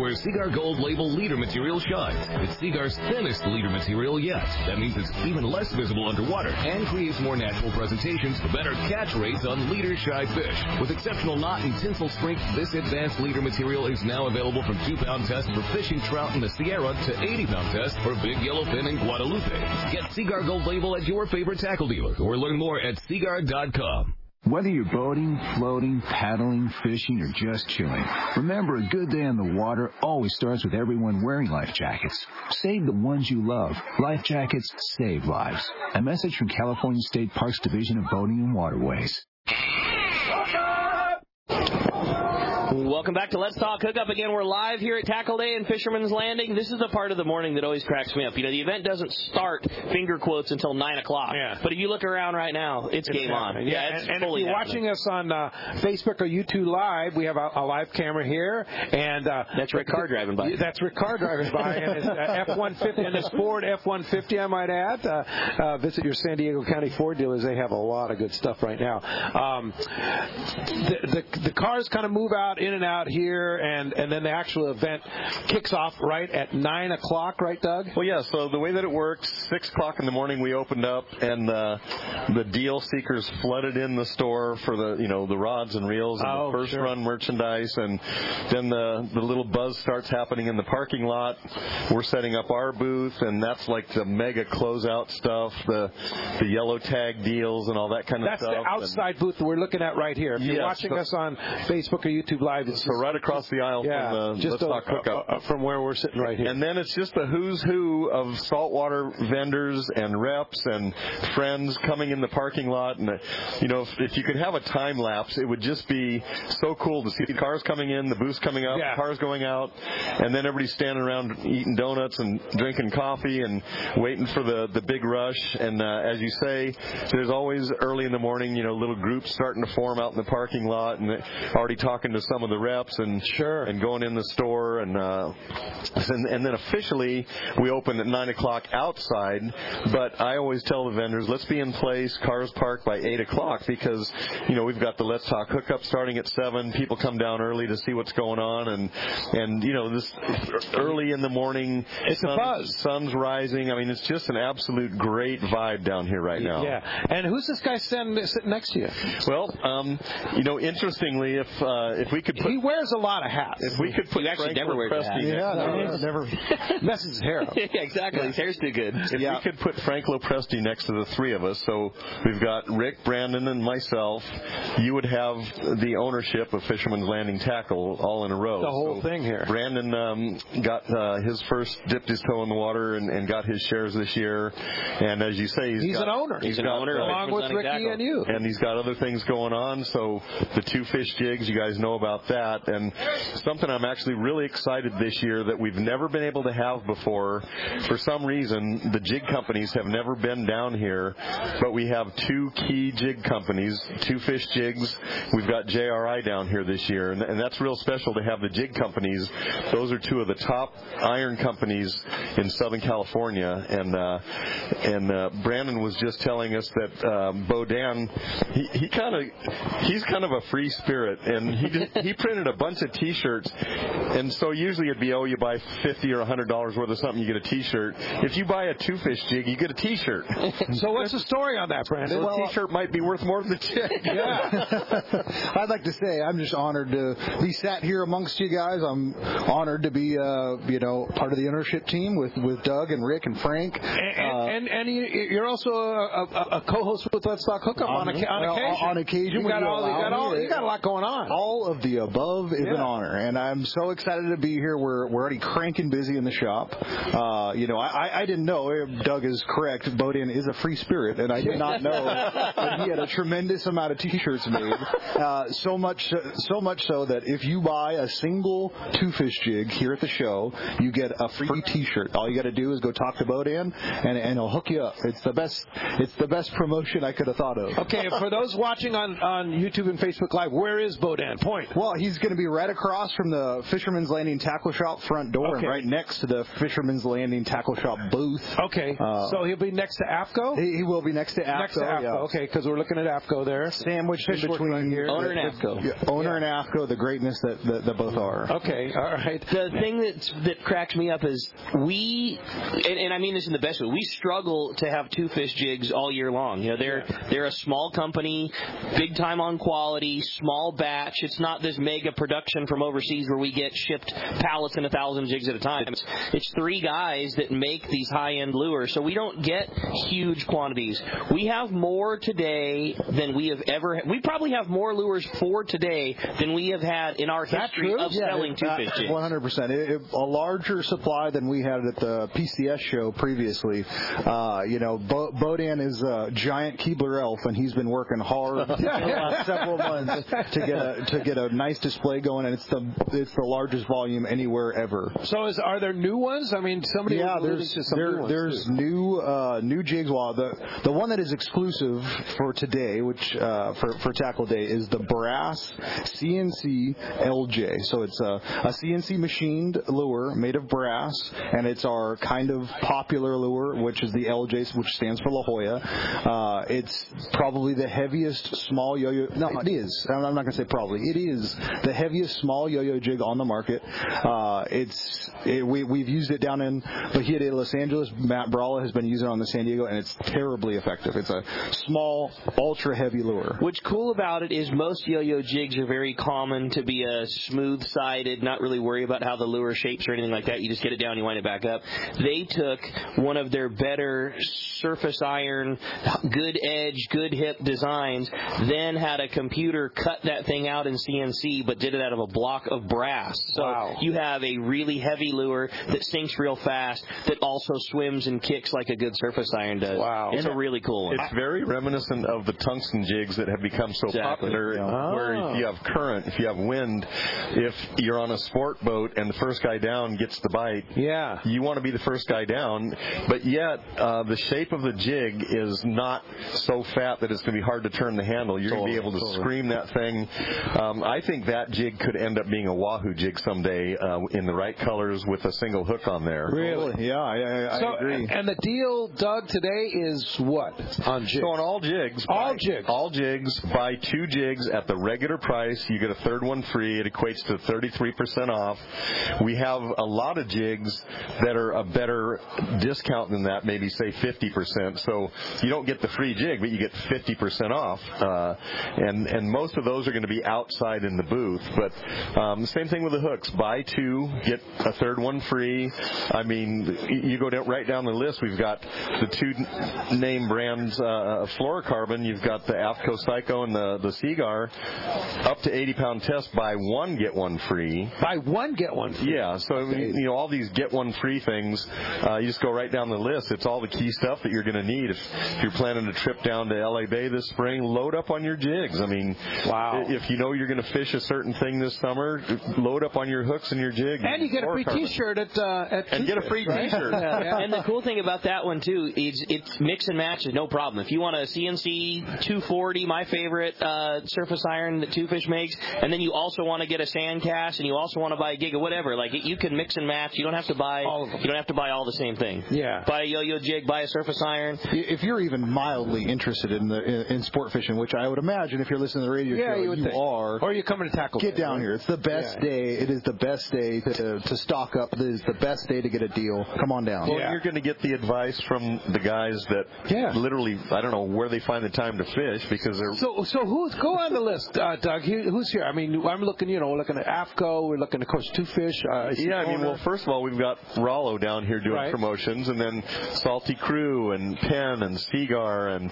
where Seaguar Gold Label leader material shines. It's Seaguar's thinnest leader material yet. That means it's even less visible underwater and creates more natural presentations for better catch rates on leader-shy fish. With exceptional knot and tinsel strength, this advanced leader material is now available from two pound test for fishing trout in the Sierra to eighty pound test for big yellowfin in Guadalupe. Get Seaguar Gold Label at your favorite tackle dealer or learn more at seaguar dot com. Whether you're boating, floating, paddling, fishing, or just chilling, remember a good day on the water always starts with everyone wearing life jackets. Save the ones you love. Life jackets save lives. A message from California State Parks Division of Boating and Waterways. Welcome back to Let's Talk Hookup. Again, we're live here at Tackle Day in Fisherman's Landing. This is the part of the morning that always cracks me up. You know, the event doesn't start, finger quotes, until nine o'clock. Yeah. But if you look around right now, it's, it's game happening. on. Yeah, yeah it's and, and fully if you're happening. watching us on uh, Facebook or YouTube Live, we have a, a live camera here. and uh, That's Rick Carr driving by. That's Rick Carr driving by. And it's uh, F one fifty, and it's Ford F one fifty, I might add. Uh, uh, visit your San Diego County Ford dealers. They have a lot of good stuff right now. Um, the, the, the cars kind of move out, in and out here. And, and then the actual event kicks off right at nine o'clock, right, Doug? Well, yeah, so the way that it works, six o'clock in the morning we opened up, and uh, the deal seekers flooded in the store for the, you know, the rods and reels and oh, the first sure. run merchandise, and then the, the little buzz starts happening in the parking lot. We're setting up our booth, and that's like the mega closeout stuff, the the yellow tag deals and all that kind of that's stuff. That's the outside and, booth that we're looking at right here. If you're yes, watching so, us on Facebook or YouTube Live, it's so right across the aisle yeah, from the just Let's a, Talk Hookup. Uh, from where we're sitting right here. And then it's just the who's who of saltwater vendors and reps and friends coming in the parking lot. And, you know, if, if you could have a time lapse, it would just be so cool to see the cars coming in, the booths coming up, yeah. cars going out, and then everybody standing around eating donuts and drinking coffee and waiting for the, the big rush. And uh, as you say, there's always early in the morning, you know, little groups starting to form out in the parking lot and already talking to some of the reps and sure. and going in the store. And, uh, and and then officially we open at nine o'clock outside. But I always tell the vendors, let's be in place, cars parked by eight o'clock, because, you know, we've got the Let's Talk Hookup starting at seven. People come down early to see what's going on. And, and you know, this early in the morning, it's sun, a buzz. Sun's rising. I mean, it's just an absolute great vibe down here right now. Yeah. And who's this guy sitting, sitting next to you? Well, um, you know, interestingly, if uh, if we could put... He wears a lot of hats. If we could put he actually Frank never wears a hat. Yeah, no, never messes his hair up. yeah, exactly. Yeah. His hair's too good. If yeah. we could put Frank Lopresti next to the three of us, so we've got Rick, Brandon, and myself, you would have the ownership of Fisherman's Landing Tackle all in a row. The whole so thing here. Brandon um, got uh, his first, dipped his toe in the water and, and got his shares this year. And as you say, he's, he's got, an owner. He's, he's an got, owner uh, along with Ricky tackle. and you. And he's got other things going on. So the two fish jigs, you guys know about that. And something I'm actually really excited this year that we've never been able to have before. For some reason, the jig companies have never been down here, but we have two key jig companies, Two Fish Jigs. We've got J R I down here this year, and, and that's real special to have the jig companies. Those are two of the top iron companies in Southern California. And uh, and uh, Brandon was just telling us that um, Bodan, he, he kind of he's kind of a free spirit, and he just, he printed a bunch of T-shirts. And so usually it'd be, oh, you buy fifty or a hundred dollars worth of something, you get a T-shirt. If you buy a Two Fish jig, you get a T-shirt. So what's the story on that, Brandon? So well, a T-shirt might be worth more than the jig. Yeah. I'd like to say I'm just honored to be sat here amongst you guys. I'm honored to be, uh, you know, part of the ownership team with, with Doug and Rick and Frank. And, uh, and, and you're also a, a, a co-host with Let's Talk Hookup on, on, on well, occasion. On occasion, you got, all, you, got all, you got a lot going on. All of the above is yeah. an honor, and I'm so excited to be here. We're we're already cranking busy in the shop. Uh, you know, I, I didn't know. Doug is correct. Bodan is a free spirit, and I did not know that he had a tremendous amount of T-shirts made. Uh, so much, so much so that if you buy a single Two Fish jig here at the show, you get a free T-shirt. All you got to do is go talk to Bodan, and and he'll hook you up. It's the best. It's the best promotion I could have thought of. Okay, for those watching on, on YouTube and Facebook Live, where is Bodan? Point. Well, Well, he's going to be right across from the Fisherman's Landing Tackle Shop front door, okay. and right next to the Fisherman's Landing Tackle Shop booth. Okay, uh, so he'll be next to AFCO? He, he will be next to AFCO. Next to AFCO, yeah. okay, because we're looking at AFCO there. Sandwiched in between right here. Owner and AFCO. Yeah, owner yeah. and AFCO, the greatness that, that, that both are. Okay, all right. The thing that that cracks me up is we, and, and I mean this in the best way, we struggle to have two fish jigs all year long. You know, they're yeah. they're a small company, big time on quality, small batch. It's not this mega production from overseas where we get shipped pallets and a thousand jigs at a time. It's, it's three guys that make these high-end lures, so we don't get huge quantities. We have more today than we have ever had. We probably have more lures for today than we have had in our history true? of yeah, selling two fish jigs. one hundred percent. It, it, a larger supply than we had at the P C S show previously. Uh, you know, Bo, Bodan is a giant Keebler elf, and he's been working hard for the last several months to get a to get a nice display going, and it's the it's the largest volume anywhere ever. So, is are there new ones? I mean, somebody yeah, there's to some there, new ones there's too. new uh, new jigs. Well, the the one that is exclusive for today, which uh, for for Tackle Day, is the Brass C N C L J. So it's a, a C N C machined lure made of brass, and it's our kind of popular lure, which is the L J, which stands for La Jolla. Uh, it's probably the heaviest small yo-yo. No, it is. I'm not going to say probably. It is the heaviest small yo-yo jig on the market. Uh, it's it, we we've used it down in Bahia de Los Angeles. Matt Bralla has been using it on the San Diego, and it's terribly effective. It's a small, ultra heavy lure. What's cool about it is most yo-yo jigs are very common to be a smooth-sided, not really worry about how the lure shapes or anything like that. You just get it down, you wind it back up. They took one of their better surface iron, good edge, good hip designs, then had a computer cut that thing out in C N C, but did it out of a block of brass. So wow. you have a really heavy lure that sinks real fast, that also swims and kicks like a good surface iron does. Wow. It's and a really cool one. It's very reminiscent of the tungsten jigs that have become so exactly. popular, oh. where if you have current, if you have wind, if you're on a sport boat and the first guy down gets the bite, yeah. you want to be the first guy down, but yet uh, the shape of the jig is not so fat that it's going to be hard to turn the handle. You're totally, going to be able to totally. scream that thing. Um, I think that jig could end up being a Wahoo jig someday uh, in the right colors with a single hook on there. Really? Yeah, I, I, so, I agree. And the deal, Doug, today is what on jigs? So on all jigs, all buy, jigs, all jigs, buy two jigs at the regular price. You get a third one free. It equates to thirty-three percent off. We have a lot of jigs that are a better discount than that, maybe say fifty percent. So you don't get the free jig, but you get fifty percent off. Uh, and and most of those are going to be outside in the booth. But um, the same thing with the hooks. Buy two, get a third one free. I mean, you go down, right down the list. We've got the two name brands, uh, fluorocarbon. You've got the AFCO Psycho and the, the Seagar. Up to eighty pound test, buy one, get one free. Buy one, get one free. Yeah, so okay. you know, all these get one free things, uh, you just go right down the list. It's all the key stuff that you're going to need. If, if you're planning a trip down to L A Bay this spring, load up on your jigs. I mean, wow. if you know you're going to fish a certain thing this summer, load up on your hooks and your jig. And you get a free T-shirt at uh, at and get a free right? T-shirt. yeah, yeah. And the cool thing about that one too is it's mix and match is no problem. If you want a C N C two forty, my favorite uh, surface iron that Two Fish makes, and then you also want to get a sand cast, and you also want to buy a gig or whatever, like you can mix and match. You don't have to buy all of them. You don't have to buy all the same thing. Yeah. Buy a yo-yo jig, buy a surface iron. If you're even mildly interested in the in, in sport fishing, which I would imagine if you're listening to the radio yeah, show, you, would you think. are. Or you're coming to Tackle Get Day, down right? here. It's the best yeah. day. It is the best day to, to stock up. It is the best day to get a deal. Come on down. Well, yeah. you're going to get the advice from the guys that yeah. literally, I don't know where they find the time to fish because they're. So, so who's go on the list, uh, Doug? Who, who's here? I mean, I'm looking. You know, we're looking at AFCO. We're looking, of course, Two Fish. Uh, yeah, I mean, well, first of all, we've got Rollo down here doing right. promotions, and then Salty Crew and Penn and Seagar and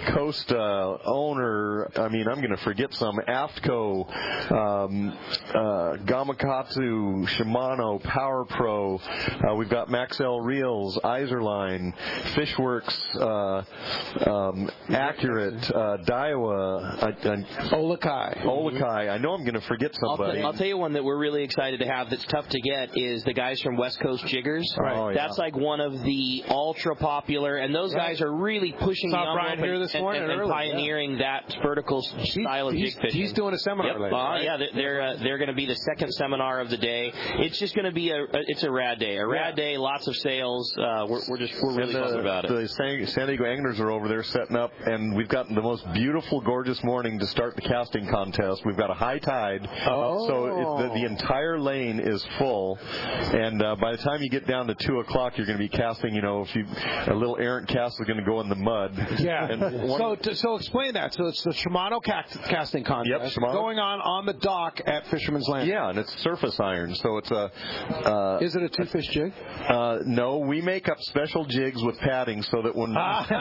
Costa Owner. I mean, I'm going to forget some. AFCO, um, uh, Gamakatsu, Shimano, Power Pro. Uh, we've got Maxell Reels, Iserline, Fishworks, uh, um, Accurate, uh, Daiwa, uh, uh, Olakai. Olakai. I know I'm going to forget somebody. I'll, t- I'll tell you one that we're really excited to have that's tough to get is the guys from West Coast Jiggers. Right. Oh, yeah. That's like one of the ultra popular, and those right. guys are really pushing Saw the envelope Brian here this and, morning and, and early, pioneering yeah. that vertical style of he's, jig fishing. He's doing a seminar yep. later. right? Yeah, they're uh, they're going to be the second seminar of the day. It's just going to be a, a it's a rad day, a rad yeah. day, lots of sales. Uh, we're we're just we're really pumped about it. The San, San Diego anglers are over there setting up, and we've got the most beautiful, gorgeous morning to start the casting contest. We've got a high tide, oh. so it, the, the entire lane is full, and uh, by the time you get down to two o'clock, you're going to be casting. You know, if you a little errant cast is going to go in the mud. Yeah. And one, so to, so explain that. So it's the Shimano casting contest yep, Shimano. going on on the dock at Fisherman's Landing. Yeah, and it's surface iron, so it's a. Uh, is it a two-fish jig? Uh, no, we make up special jigs with padding so that when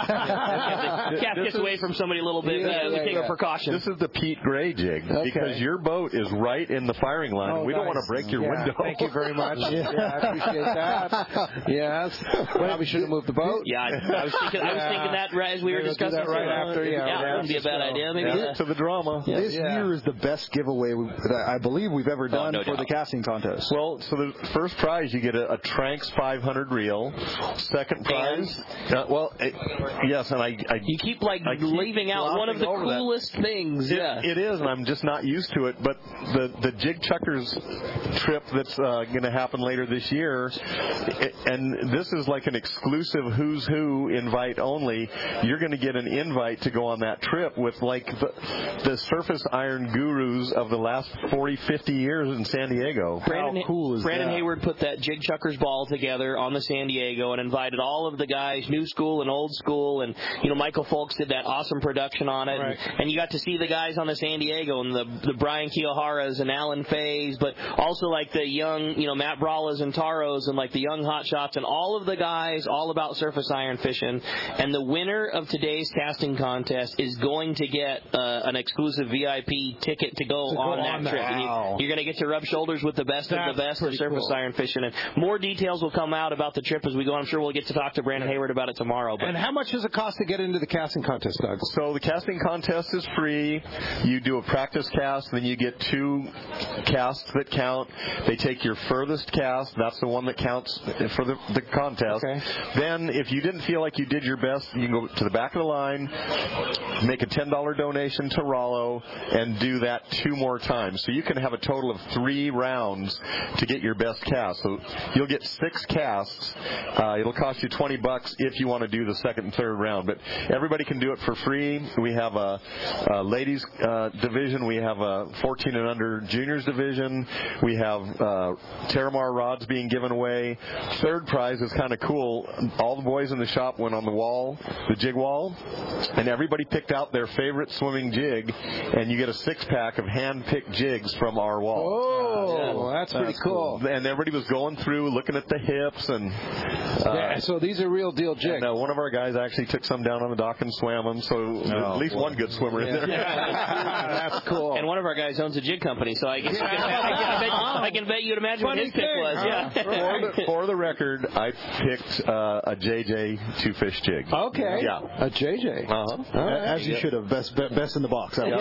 cat gets away from somebody a little bit, yeah, uh, we yeah, take yeah. a precaution. This is the Pete Gray jig okay. because your boat is right in the firing line. Oh, we nice. don't want to break your yeah, window. Thank you very much. yeah, I appreciate that. Yes. Probably should have moved the boat. Yeah, I, I was thinking. I was thinking that as we were Maybe discussing that right uh, after. Yeah, yeah, it wouldn't be a bad so. idea. Maybe yeah. to the drama. Yeah. This yeah. year is the best giveaway that I believe we've ever done oh, no for doubt. the casting contest. Well, so the first prize you get a, a Tranks five hundred reel. Second prize, uh, well, it, yes, and I, I you keep like I keep leaving out one of the coolest that. things. It, yeah, it is, and I'm just not used to it. But the the Jig Chuckers trip that's uh, going to happen later this year, it, and this is like an exclusive who's who invite only. You're going to get an invite to go on that trip with like the, the surface iron gurus of the last forty, fifty years in San Diego. Brandon, How cool is Brandon that? Hayward put that Jig Chuckers ball together on the San Diego and invited all of the guys, new school and old school, and you know Michael Folks did that awesome production on it, right. and, and you got to see the guys on the San Diego and the the Brian Kiyoharas and Alan Fays, but also like the young, you know Matt Brawlas and Taros and like the young hot shots and all of the guys all about surface iron fishing. And the winner of today's casting contest is going to get uh, an exclusive V I P ticket to go, to on, go that on trip. that. Wow. You, you're going to get to rub shoulders with the best That's of the best of surface cool. iron fishing. And more details will come out about the trip as we go. I'm sure we'll get to talk to Brandon Hayward about it tomorrow. But. And how much does it cost to get into the casting contest, Doug? So the casting contest is free. You do a practice cast, then you get two casts that count. They take your furthest cast. That's the one that counts for the, the contest. Okay. Then if you didn't feel like you did your best, you can go to the back of the line, make a ten dollars donation to Rollo, and do that two more times. So you can have a total of three rounds to get your best cast. So you'll get six casts. Uh, it'll cost you twenty bucks if you want to do the second and third round. But everybody can do it for free. We have a, a ladies uh, division. We have a fourteen and under juniors division. We have uh, Terramar rods being given away. Third prize is kind of cool. All the boys in the shop went on the wall, the jig wall, and everybody picked out their favorite swimming jig, and you get a six-pack of hand-picked jigs from our wall. Oh, yeah. that's, that's pretty cool. cool. And everybody was going through, looking at the hips, and uh, yeah, so these are real deal jigs. And, uh, one of our guys actually took some down on the dock and swam them, so oh, at least boy. one good swimmer yeah. in there. Yeah. That's cool. And one of our guys owns a jig company, so I guess yeah. I, can, I, can, I, bet, I can bet you'd imagine Funny what his pick thing. was. Uh, Yeah. For the, for the record, I picked uh, a J J two-fish jig. Okay. Yeah. A J J. Uh-huh. Right. As you yeah. should have. Best best in the box. Yeah.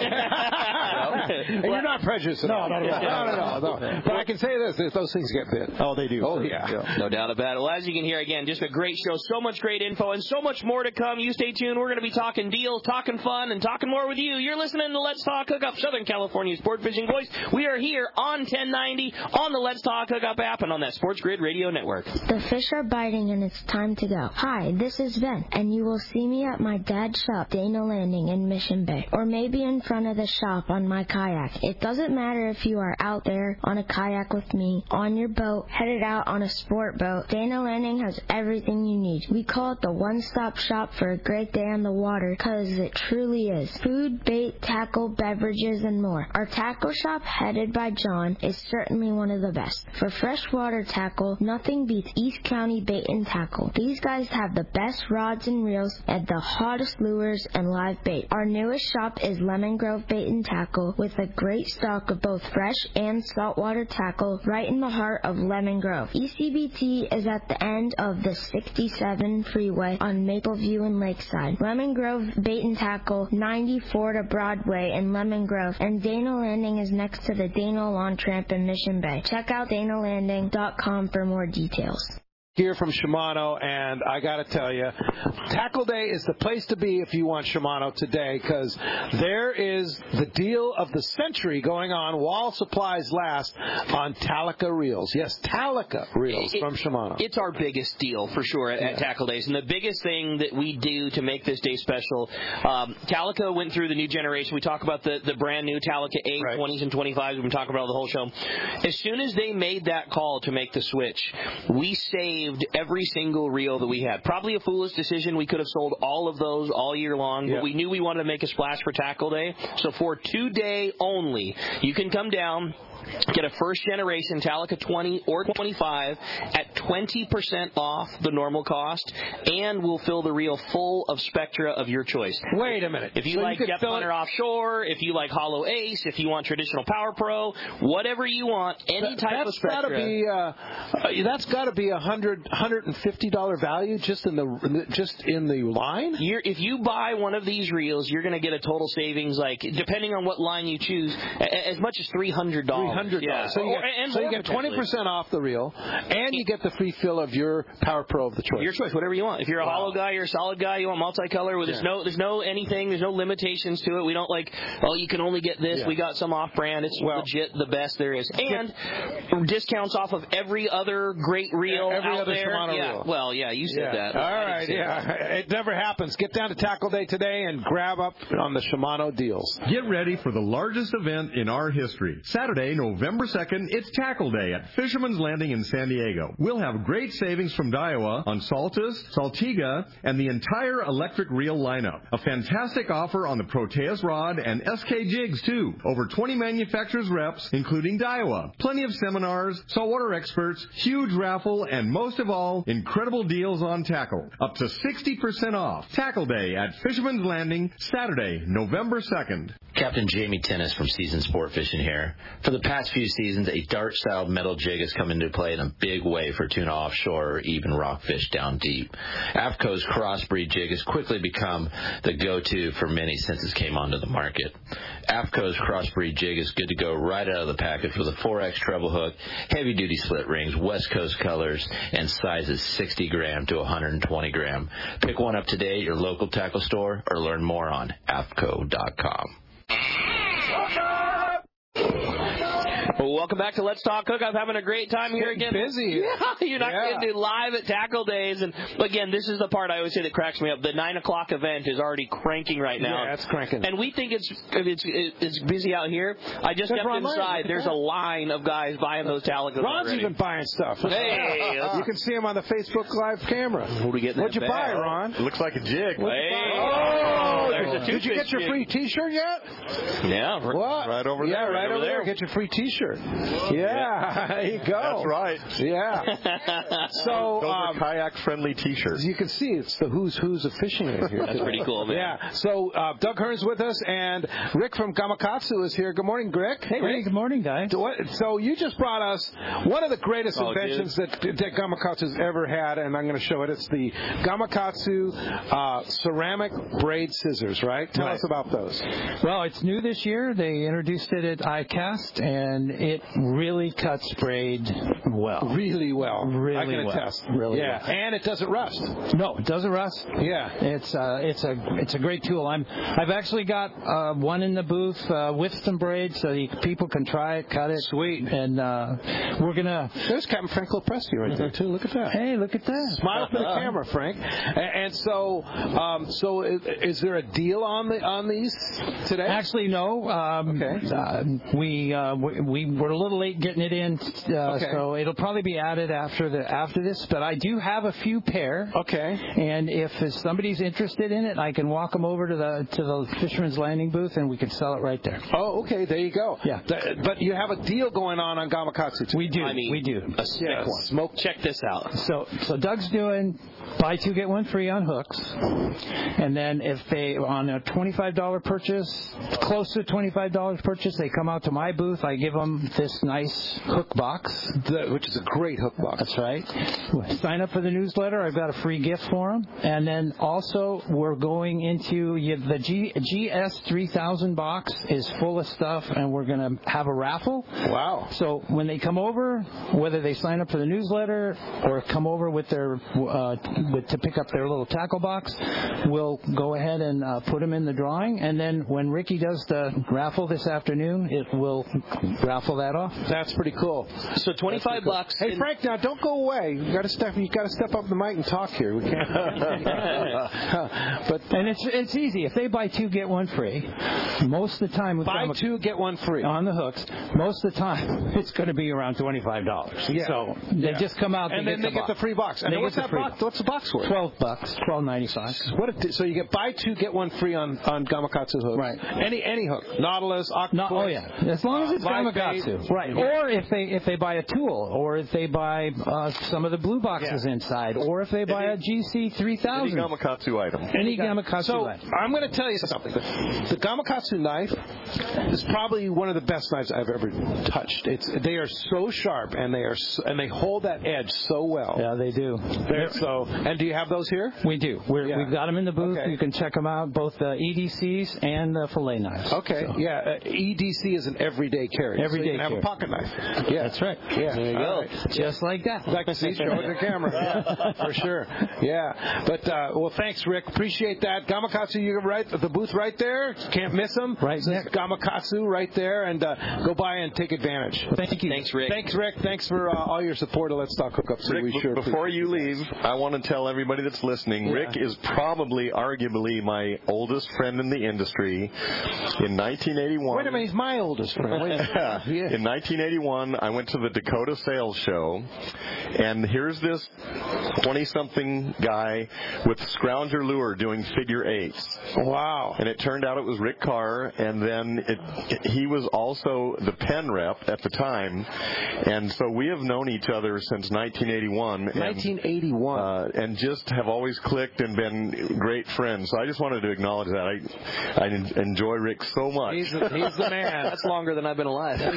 And you're not prejudiced. No, not at all. No, no, no, no. But I can say this, if those things get bit. Oh, they do. Oh, yeah. yeah. No doubt about it. Well, as you can hear, again, just a great show. So much great info and so much more to come. You stay tuned. We're going to be talking deals, talking fun, and talking more with you. You're listening to Let's Talk Hookup, Southern California Sport Fishing Voice. We are here on ten ninety, on the Let's Talk Hookup app, and on that Sports Grid Radio Network. The fish are biting, and it's time to go. Hi, this is Ben, and you will see me at my dad's shop, Dana Landing in Mission Bay, or maybe in front of the shop on my kayak. It doesn't matter if you are out there on a kayak with me, on your boat, headed out on a sport boat. Dana Landing has everything you need. We call it the one-stop shop for a great day on the water, because it truly is. Food, bait, tackle, beverages, and more. Our tackle shop, headed by John, is certainly one of the best. For freshwater tackle, nothing beats East County Bait and Tackle. These guys have the best rods and reels and the hottest lures and live bait. Our newest shop is Lemon Grove Bait and Tackle, with a great stock of both fresh and saltwater tackle right in the heart of Lemon Grove. E C B T is at the end of the sixty-seven freeway on Mapleview and Lakeside. Lemon Grove Bait and Tackle, ninety-four to Broadway in Lemon Grove, and Dana Landing is next to the Dana Lawn Tramp in Mission Bay. Check out dana landing dot com for more details. Here from Shimano, and I got to tell you, Tackle Day is the place to be if you want Shimano today, because there is the deal of the century going on while supplies last on Talica reels. Yes, Talica reels it, from Shimano. It's our biggest deal for sure at, yeah. at Tackle Days, and the biggest thing that we do to make this day special. Um, Talica went through the new generation. We talk about the, the brand new Talica A right. twenties and twenty-fives. We've been talking about it the whole show. As soon as they made that call to make the switch, we saved every single reel that we had. Probably a foolish decision. We could have sold all of those all year long, but yeah. we knew we wanted to make a splash for Tackle Day. So for today only, you can come down, get a first-generation Talica twenty or twenty-five at twenty percent off the normal cost, and we'll fill the reel full of Spectra of your choice. Wait a minute. If you so like you Depth Hunter Offshore, if you like Hollow Ace, if you want traditional Power Pro, whatever you want, any that, type of Spectra. Gotta be, uh, uh, that's got to be a one hundred dollars, one hundred fifty dollars value just in the just in the line? You're, if you buy one of these reels, you're going to get a total savings, like, depending on what line you choose, as much as three hundred dollars. three hundred dollars. Yeah. So you, get, so you get twenty percent off the reel, and you get the free fill of your Power Pro of the choice. Your choice, whatever you want. If you're a wow. hollow guy, you're a solid guy, you want multicolor, well, there's yeah. no there's no anything, there's no limitations to it. We don't like, oh, you can only get this. Yeah. We got some off-brand. It's well, legit the best there is. And get, discounts off of every other great reel every out other there. Shimano yeah. reel. Well, yeah, you said yeah. that. All right, yeah. That. It never happens. Get down to Tackle Day today and grab up on the Shimano deals. Get ready for the largest event in our history. Saturday, November second, it's Tackle Day at Fisherman's Landing in San Diego. We'll have great savings from Daiwa on Saltus, Saltiga, and the entire electric reel lineup. A fantastic offer on the Proteus rod and S K jigs, too. Over twenty manufacturers reps, including Daiwa. Plenty of seminars, saltwater experts, huge raffle, and most of all, incredible deals on tackle. Up to sixty percent off. Tackle Day at Fisherman's Landing, Saturday, November second. Captain Jamie Tennis from Season Sport Fishing here. For the past few seasons, a dart-style metal jig has come into play in a big way for tuna offshore or even rockfish down deep. AFTCO's Crossbreed jig has quickly become the go-to for many since it came onto the market. AFTCO's Crossbreed jig is good to go right out of the package with a four X treble hook, heavy-duty split rings, West Coast colors, and sizes sixty gram to one hundred twenty gram. Pick one up today at your local tackle store or learn more on A F T C O dot com. Well, welcome back to Let's Talk Hookup. Having a great time here again. Busy. Yeah, you're not yeah. getting to live at Tackle Days. And again, this is the part I always say that cracks me up. The nine o'clock event is already cranking right now. Yeah, it's cranking. And we think it's it's it's busy out here. I just stepped inside. There's a line of guys buying those Talicas. Ron's already. even buying stuff. Hey, you can see him on the Facebook Live camera. What are we getting? What'd you buy, Ron? It looks like a jig. Hey. Oh, there's a did you get your jig. free T-shirt yet? Yeah. What? Right over yeah, there. right, right over there. there. Get your free T-shirt. Yeah, there you go. That's right. Yeah. So those um, are kayak-friendly T-shirts. As you can see, it's the who's who's of fishing in here. That's pretty cool, man. Yeah. So uh, Doug Hearn's with us, and Rick from Gamakatsu is here. Good morning, Rick. Hey, Rick. Good morning, guys. So you just brought us one of the greatest oh, inventions that, that Gamakatsu's ever had, and I'm going to show it. It's the Gamakatsu uh, ceramic braid scissors, right? Tell right. us about those. Well, it's new this year. They introduced it at ICAST, and it really cuts braid well. Really well. Really I can well. attest. Really yeah. well. And it doesn't rust. No, it doesn't rust. Yeah. It's uh, it's a it's a great tool. I'm I've actually got uh, one in the booth uh, with some braid, so you, people can try it, cut it. Sweet. And uh, we're gonna. There's Captain Frank Lopresti right there too. Look at that. Hey, look at that. Smile for the camera, Frank. And, and so, um, so is, is there a deal on the on these today? Actually, no. Um, okay. Uh, we, uh, we we were a little late getting it in, uh, okay. so it'll probably be added after the after this. But I do have a few pair. Okay. And if somebody's interested in it, I can walk them over to the to the Fisherman's Landing booth, and we can sell it right there. Oh, okay. There you go. Yeah. But you have a deal going on on Gamakatsu too. We do. I mean, we do. A sick yes. one. Smoke. Check this out. So so Doug's doing buy two, get one free on hooks. And then if they, on a twenty-five dollars purchase, close to twenty-five dollars purchase, they come out to my booth. I give them this nice hook box, which is a great hook box. That's right. Sign up for the newsletter. I've got a free gift for them. And then also we're going into the G, GS three thousand box is full of stuff, and we're going to have a raffle. Wow. So when they come over, whether they sign up for the newsletter or come over with their uh, with, to pick up their little tackle box, we'll go ahead and uh, put them in the drawing. And then when Ricky does the raffle this afternoon, it will raffle that off. That's pretty cool. So twenty-five cool. bucks. Hey Frank, now don't go away. You got to step. You got to step up the mic and talk here. We can't. but and it's it's easy. If they buy two, get one free. Most of the time, with buy Gama- two, get one free on the hooks. Most of the time, it's going to be around twenty-five dollars. Yeah. So they yeah. just come out and they then get they the get box. the free box. And they what's get that the box? What's the box worth? Twelve bucks. Twelve ninety-five. What? A, so you get buy two, get one free on on Gamakatsu hooks. Right. Any any hook. Nautilus, Octopus. No, oh yeah. As long as it's uh, Gamakatsu. Right. Or if they if they buy a tool, or if they buy uh, some of the blue boxes yeah. inside, or if they buy any, a G C three thousand. Any Gamakatsu item. Any Gamakatsu so, item. I'm going to tell you something. The, the Gamakatsu knife is probably one of the best knives I've ever touched. It's they are so sharp and they are so, and they hold that edge so well. Yeah, they do. They're so. And do you have those here? We do. We're, yeah. We've got them in the booth. Okay. You can check them out, both the E D Cs and the fillet knives. Okay. So. Yeah. Uh, E D C is an everyday carry. Everyday so you can carry. have a pocket knife. Yeah, that's right. Yeah. There you go. Right. Just like that. Like to see, show it to the camera. Yeah, for sure. Yeah. But uh, well, thanks, Rick. Appreciate that. Gamakatsu, you're right. The booth right there. Can't miss them. Right there. Gamakatsu right there, and uh, go by and take advantage. Thank you. Thanks, Rick. Thanks, Rick. Thanks for uh, all your support of Let's Talk Hookup. So Rick, we sure before you leave, I want to tell everybody that's listening, yeah. Rick is probably, arguably, my oldest friend in the industry. In nineteen eighty-one... Wait a minute, he's my oldest friend. yeah. In nineteen eighty-one, I went to the Dakota Sales Show, and here's this twenty-something guy with Scrounger Lure doing figure eights. Wow. And it turned out it was Rick Carr, and then it, it, he was also the pen rep at the time, and so we have known each other since nineteen eighty-one. nineteen eighty-one. And, uh, and just have always clicked and been great friends. So I just wanted to acknowledge that. I, I enjoy Rick so much. He's the, he's the man. That's longer than I've been alive. That's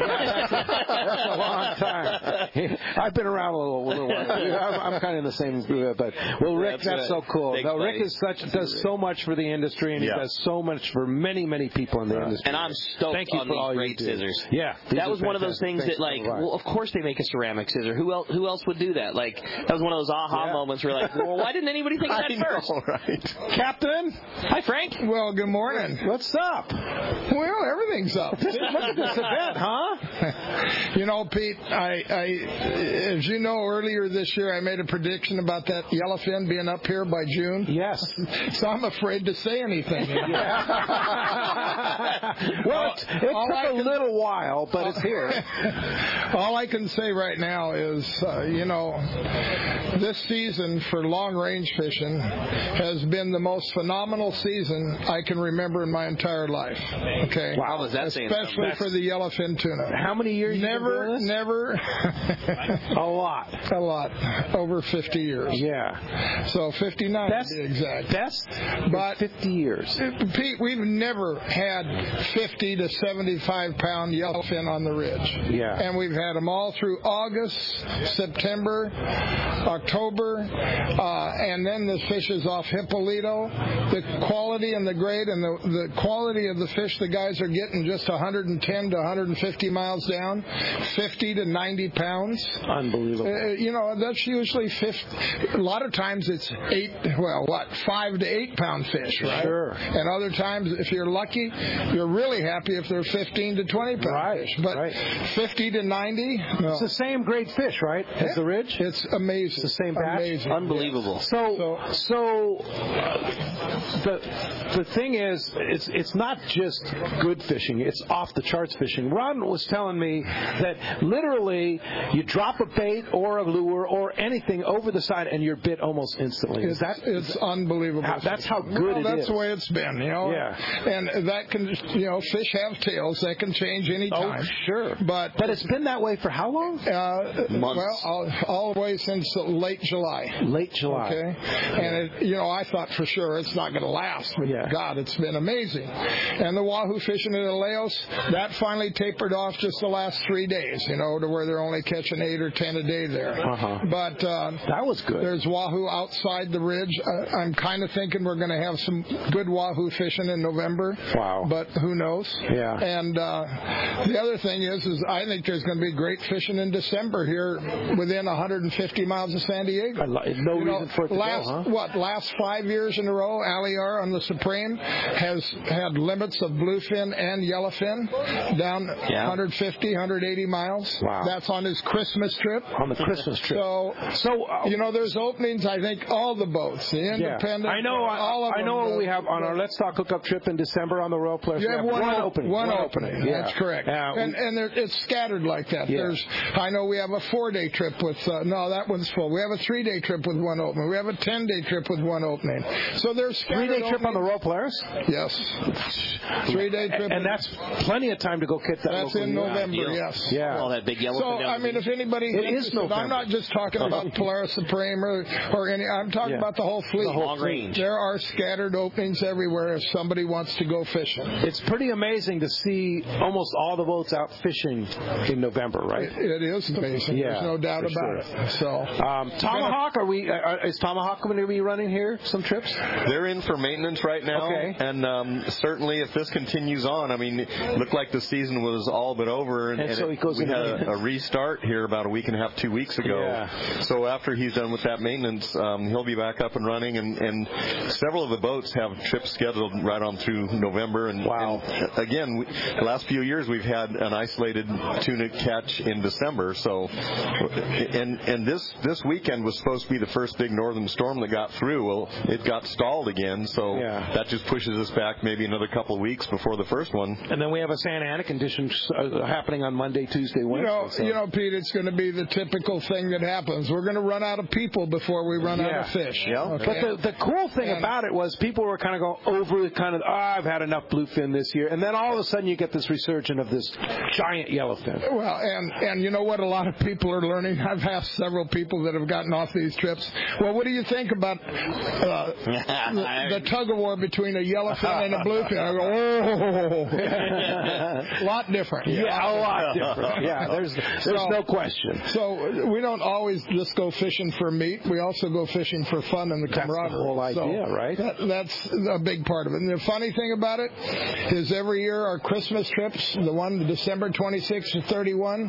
a long time. I've been around a little, a little while. I'm, I'm kind of in the same group, but well, Rick, that's, that's so cool. Thanks, no, Rick buddy. is such does so much for the industry, and yeah. he does so much for many, many people in the uh, industry. And I'm stoked Thank you on for these all great you do. scissors. Yeah, that was one of those things Thanks that, like, well, of course they make a ceramic scissor. Who else? Who else would do that? Like, that was one of those aha yeah. moments where, like, well, why didn't anybody think of that I know, first? Right. Captain. Hi, Frank. Well, good morning. What's up? Well, everything's up. Look at this event, huh? You know, Pete, I, I, as you know, earlier this year I made a prediction about that yellowfin being up here by June. Yes. So I'm afraid to say anything. Yeah. well, it, it all took I a can, little while, but it's here. All I can say right now is, uh, you know, this season for long-range fishing has been the most phenomenal season I can remember in my entire life. Okay. Wow, was that saying something? Especially for the yellowfin tuna. How many years? Never, you been doing this? never. A lot. A lot. Over fifty years. Yeah. So fifty-nine best, to be exact. Best but fifty years. Pete, we've never had fifty to seventy-five pound yellowfin on the ridge. Yeah. And we've had them all through August, September, October, uh, and then the fish is off Hippolito. The quality and the grade and the, the quality of the fish the guys are getting just one hundred ten to one hundred fifty miles down, fifty to ninety pounds. Unbelievable. Uh, you know, that's usually fifty. A lot of times it's eight, well, what, five to eight pound fish, right? Sure. And other times, if you're lucky, you're really happy if they're fifteen to twenty pound right. fish. But right. fifty to ninety, no. It's the same great fish, right? As yeah. the ridge? It's amazing. It's the same batch? Amazing. Unbelievable. Yes. So, so, so uh, the the thing is, it's it's not just good fishing; it's off the charts fishing. Ron was telling me that literally you drop a bait or a lure or anything over the side and you're bit almost instantly. Is It's, that it's is unbelievable. How, that's how good well, it that's is. the way it's been, you know. Yeah. And that can, you know, fish have tails. That can change any time. Oh, sure. But but it's been that way for how long? Uh, Months. Well, all, all the way since late July. Late July. Okay. And, it, you know, I thought for sure it's not going to last. But yeah. God, it's been amazing. And the wahoo fishing at Aleos, that finally tapered off just the last three days, you know, to where they're only catching eight or ten a day there. Uh-huh. But uh, that was good. There's wahoo outside the ridge. Uh, I'm kind of thinking we're going to have some good wahoo fishing in November. Wow. But who knows? Yeah. And uh, the other thing is, is I think there's going to be great fishing in December here within one hundred fifty miles of San Diego. No you reason know, for it to last, go, huh? What, last five years in a row, Aliar on the Supreme has had limits of bluefin and yellowfin down Yeah. one hundred fifty, one hundred eighty miles. Wow. That's on his Christmas trip. On the Christmas trip. So, so uh, you know, there's openings, I think, all the boats, the independent. Yeah. I know, all of I, I know them, what we have on our Let's Talk Hookup trip in December on the Royal Players. You we have have one, one op- opening. One, one opening. opening. Yeah. That's correct. Uh, and and there, it's scattered like that. Yeah. There's, I know we have a four-day trip with, uh, no, that one's full. We have a three-day trip with one opening. We have a ten-day trip with one opening. So there's three-day trip openings. on the Royal Players? Yes. Three-day trip. And that's plenty of time to go catch that. That's in November, yeah. yes. Yeah. All that big yellow. So, I mean, if anybody's it is interested, I'm not just talking about Polaris Supreme or, or any, I'm talking Yeah. about the whole fleet. The whole range. There are scattered openings everywhere if somebody wants to go fishing. It's pretty amazing to see almost all the boats out fishing in November, right? It, it is amazing. Yeah, There's no doubt for about sure. it. So, um, Tomahawk, are we? Uh, is Tomahawk going to be running here? Some trips? They're in for maintenance right now, Okay. and um, certainly if this continues on, I mean, it looked like the season was all but over, and, And and so it, he goes we into had a, maintenance. a restart here about a week and a half, two weeks ago. Yeah. So after he's done with that maintenance, um, he'll be back up and running, and, and several of the boats have trips scheduled right on through November. And, wow. and again, we, the last few years we've had an isolated tuna catch in December. So, and and this this weekend was supposed to be the first big northern storm that got through. Well, it got stalled again, so Yeah. that just pushes us back maybe another couple of weeks before the first one. And then we have a Santa Ana condition uh, happening on Monday, Tuesday, Wednesday. You know, so. you know, Pete, it's going to be the typical thing that happens. We're going to run out of people before we run Yeah. out of fish. Yeah. Okay? But the, the cool thing And- about it was people were kind of going over kind of, oh, I've had enough bluefin this year. And then all of a sudden you get this resurgence of this giant yellowfin. Well, and, and you know what a lot of people are learning? I've asked several people that have gotten off these trips, well, what do you think about uh, the, the tug of war between a yellowfin and a bluefin? I go, oh, a lot different. Yeah, a lot different. Yeah, there's there's So- no question. So we don't always just go fishing for meat. We also go fishing for fun and the That's the camaraderie. whole So idea, right? That, that's a big part of it. And the funny thing about it is every year our Christmas trips, the one December twenty-sixth to thirty-one,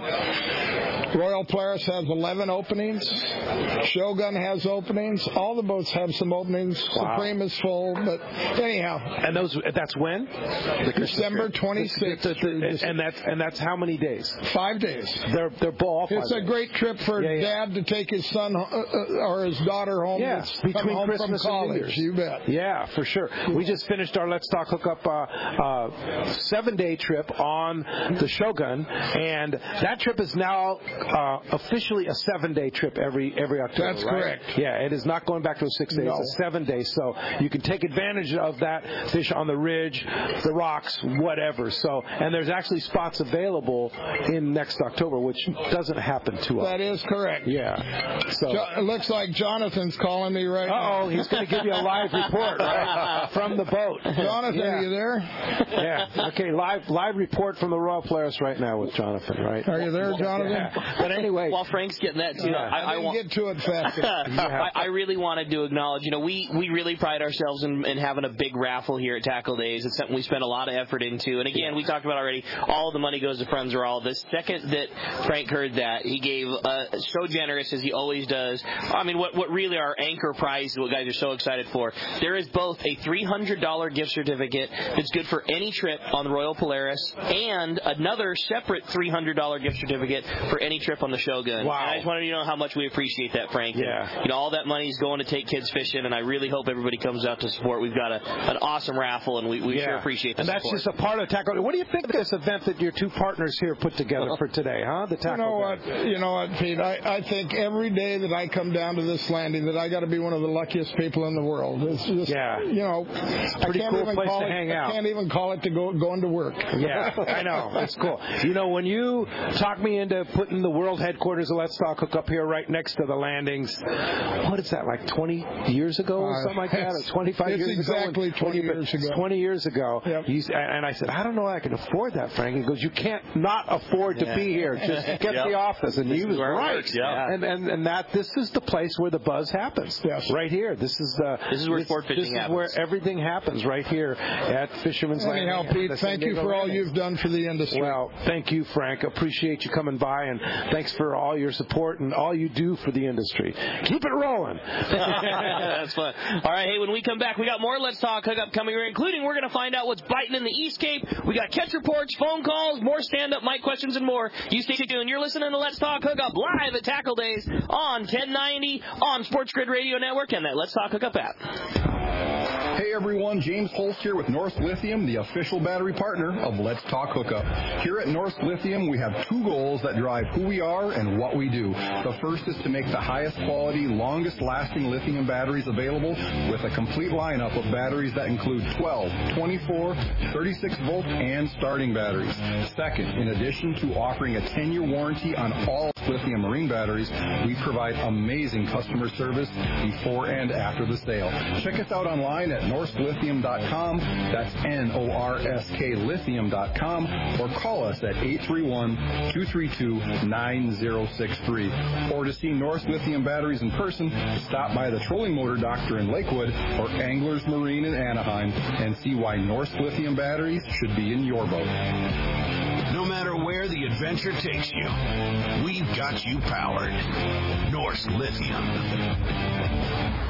Royal Polaris has eleven openings. Shogun has openings. All the boats have some openings. Wow. Supreme is full. But anyhow. And those that's when? December twenty-sixth. And that's and that's how many days? Five days. They're they're ball. It's a great trip for Yeah, yeah. dad to take his son uh, uh, or his daughter home. Yeah, that's between come home Christmas from and New college. Year's. You bet. Yeah, for sure. We just finished our Let's Talk Hookup uh, uh, seven-day trip on the Shogun, and that trip is now uh, officially a seven-day trip every every October. That's right? correct. Yeah, it is not going back to a six-day. No. It's a seven-day, so you can take advantage of that. Fish on the ridge, the rocks, whatever. So, and there's actually spots available in next October, which doesn't happen too often. That is correct. Yeah. So. Jo- it looks like Jonathan's calling me right now. Uh-oh, he's going to give you a live report, right? From the boat. Jonathan, Yeah. are you there? Yeah. Okay, live live report from the Royal Polaris right now with Jonathan, right? Are you there, Jonathan? Yeah. But anyway. While Frank's getting that too, Yeah. I, I, I didn't want. get to it fast enough. I, I really wanted to acknowledge, you know, we, we really pride ourselves in, in having a big raffle here at Tackle Days. It's something we spend a lot of effort into. And again, we talked about already, all of the money goes to Friends of All. The second that Frank heard that, he gave uh, so generous as he always does. I mean, what, what really our anchor prize, what guys are so excited for, there is both a three hundred dollars gift certificate that's good for any trip on the Royal Polaris and another separate three hundred dollars gift certificate for any trip on the Shogun. Wow. And I just wanted you to know how much we appreciate that, Frank. Yeah. And, you know, all that money is going to take kids fishing, and I really hope everybody comes out to support. We've got a, an awesome raffle, and we, we Yeah. sure appreciate the And that's support. just a part of Tackle. What do you think of this event that your two partners here put together for today, huh? The You Tackle know Day. what? You know what, Pete? I, I think every day that I come down to this landing that I got to be one of the luckiest people in the world. It's just, Yeah. you know, I Pretty can't cool even place call to it hang hang out. I can't even call it to go going to work. Yeah, I know. That's cool. You know, when you talk me into putting the world headquarters of Let's Talk Hook up here right next to the landings, what is that, like twenty years ago or something like that? Or twenty-five it's years exactly ago? twenty years ago. twenty years ago. Yep. He's, and I said, I don't know I can afford that, Frank. He goes, you can't not afford to Yeah. be here. Just get Yep. the office. And This he is was where it right. works, yeah. And, and and that this is the place where the buzz happens. Yes. Right here. This is the This is where this, sport fishing this happens. is where everything happens right here at Fisherman's Landing. Anyhow, Pete, The thank San you Diego for all Landing. you've done for the industry. Well, thank you, Frank. Appreciate you coming by, and thanks for all your support and all you do for the industry. Keep it rolling. That's fun. All right, hey, when we come back, we got more Let's Talk Hookup coming, including we're going to find out what's biting in the East Cape. We got catch reports, phone calls, more stand-up mic questions, and more. You stay tuned. You're listening to Let's Talk Hookup live at Tackle Days on ten ninety, on Sports Grid Radio Network, and that Let's Talk Hookup app. Hey everyone, James Holst here with North Lithium, the official battery partner of Let's Talk Hookup. Here at North Lithium, we have two goals that drive who we are and what we do. The first is to make the highest quality, longest lasting lithium batteries available with a complete lineup of batteries that include twelve, twenty-four, thirty-six volt, and starting batteries. Second, in addition to offering a ten-year warranty on all lithium marine batteries, we provide amazing customer service before and after the sale. Check us out online at norsk lithium dot com. That's N O R S K lithium dot com, or call us at eight three one, two three two, nine zero six three. Or to see North Lithium batteries in person, stop by the Trolling Motor Doctor in Lakewood or Anglers Marine in Anaheim and see why North Lithium batteries should be in your boat. No matter where the adventure takes you, we've got you powered. Norsk Lithium.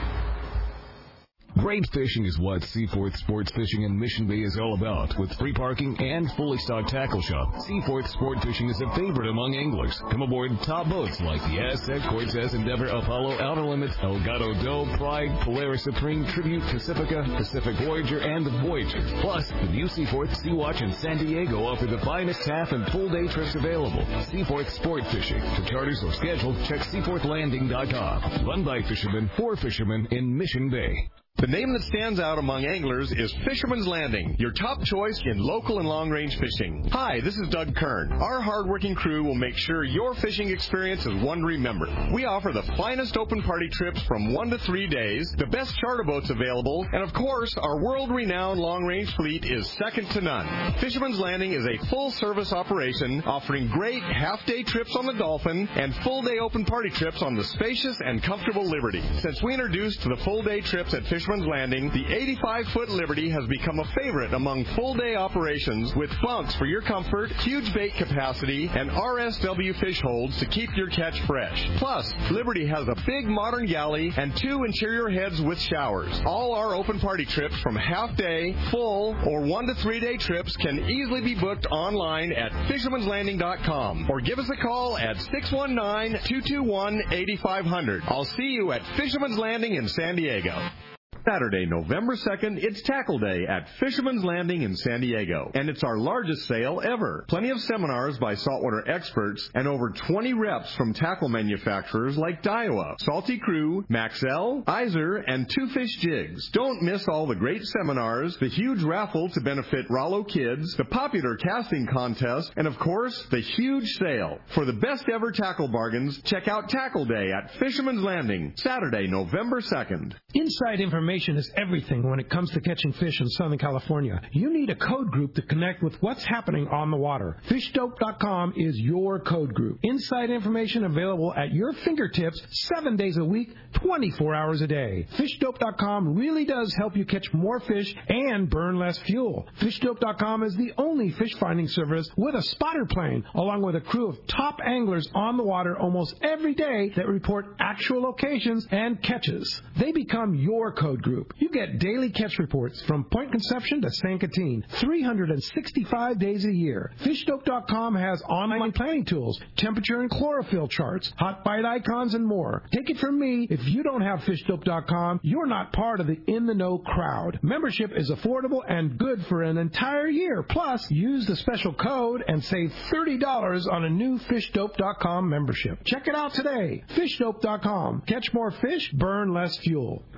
Great fishing is what Seaforth Sports Fishing in Mission Bay is all about. With free parking and fully stocked tackle shop, Seaforth Sport Fishing is a favorite among anglers. Come aboard top boats like the Aztec, Cortez, Endeavor, Apollo, Outer Limits, Elgato Doe, Pride, Polaris Supreme, Tribute, Pacifica, Pacific Voyager, and the Voyager. Plus, the new Seaforth Sea Watch in San Diego offer the finest half and full day trips available. Seaforth Sport Fishing. For charters or schedule, check seaforth landing dot com. Run by fishermen for fishermen in Mission Bay. The name that stands out among anglers is Fisherman's Landing, your top choice in local and long-range fishing. Hi, this is Doug Kern. Our hard-working crew will make sure your fishing experience is one to remember. We offer the finest open party trips from one to three days, the best charter boats available, and of course, our world-renowned long-range fleet is second to none. Fisherman's Landing is a full-service operation offering great half-day trips on the Dolphin and full-day open party trips on the spacious and comfortable Liberty. Since we introduced the full-day trips at Fisherman's Landing, the eighty-five foot Liberty has become a favorite among full-day operations with bunks for your comfort, huge bait capacity, and R S W fish holds to keep your catch fresh. Plus, Liberty has a big modern galley and two interior heads with showers. All our open party trips from half-day, full, or one to three-day trips can easily be booked online at fishermans landing dot com or give us a call at six one nine, two two one, eight five zero zero. I'll see you at Fisherman's Landing in San Diego. Saturday, November second, it's Tackle Day at Fisherman's Landing in San Diego, and it's our largest sale ever. Plenty of seminars by saltwater experts and over twenty reps from tackle manufacturers like Daiwa, Salty Crew, Maxell, Iser, and Two Fish Jigs. Don't miss all the great seminars, the huge raffle to benefit Rollo Kids, the popular casting contest, and of course, the huge sale. For the best ever tackle bargains, check out Tackle Day at Fisherman's Landing, Saturday, November second. Inside information is everything when it comes to catching fish in Southern California. You need a code group to connect with what's happening on the water. fish dope dot com is your code group. Inside information available at your fingertips seven days a week, twenty-four hours a day. fish dope dot com really does help you catch more fish and burn less fuel. fish dope dot com is the only fish finding service with a spotter plane, along with a crew of top anglers on the water almost every day that report actual locations and catches. They become your code group. You get daily catch reports from Point Conception to San Catine, three hundred sixty-five days a year. fish dope dot com has online planning tools, temperature and chlorophyll charts, hot bite icons, and more. Take it from me, if you don't have fish dope dot com, you're not part of the in-the-know crowd. Membership is affordable and good for an entire year. Plus, use the special code and save thirty dollars on a new fish dope dot com membership. Check it out today. fish dope dot com. Catch more fish, burn less fuel.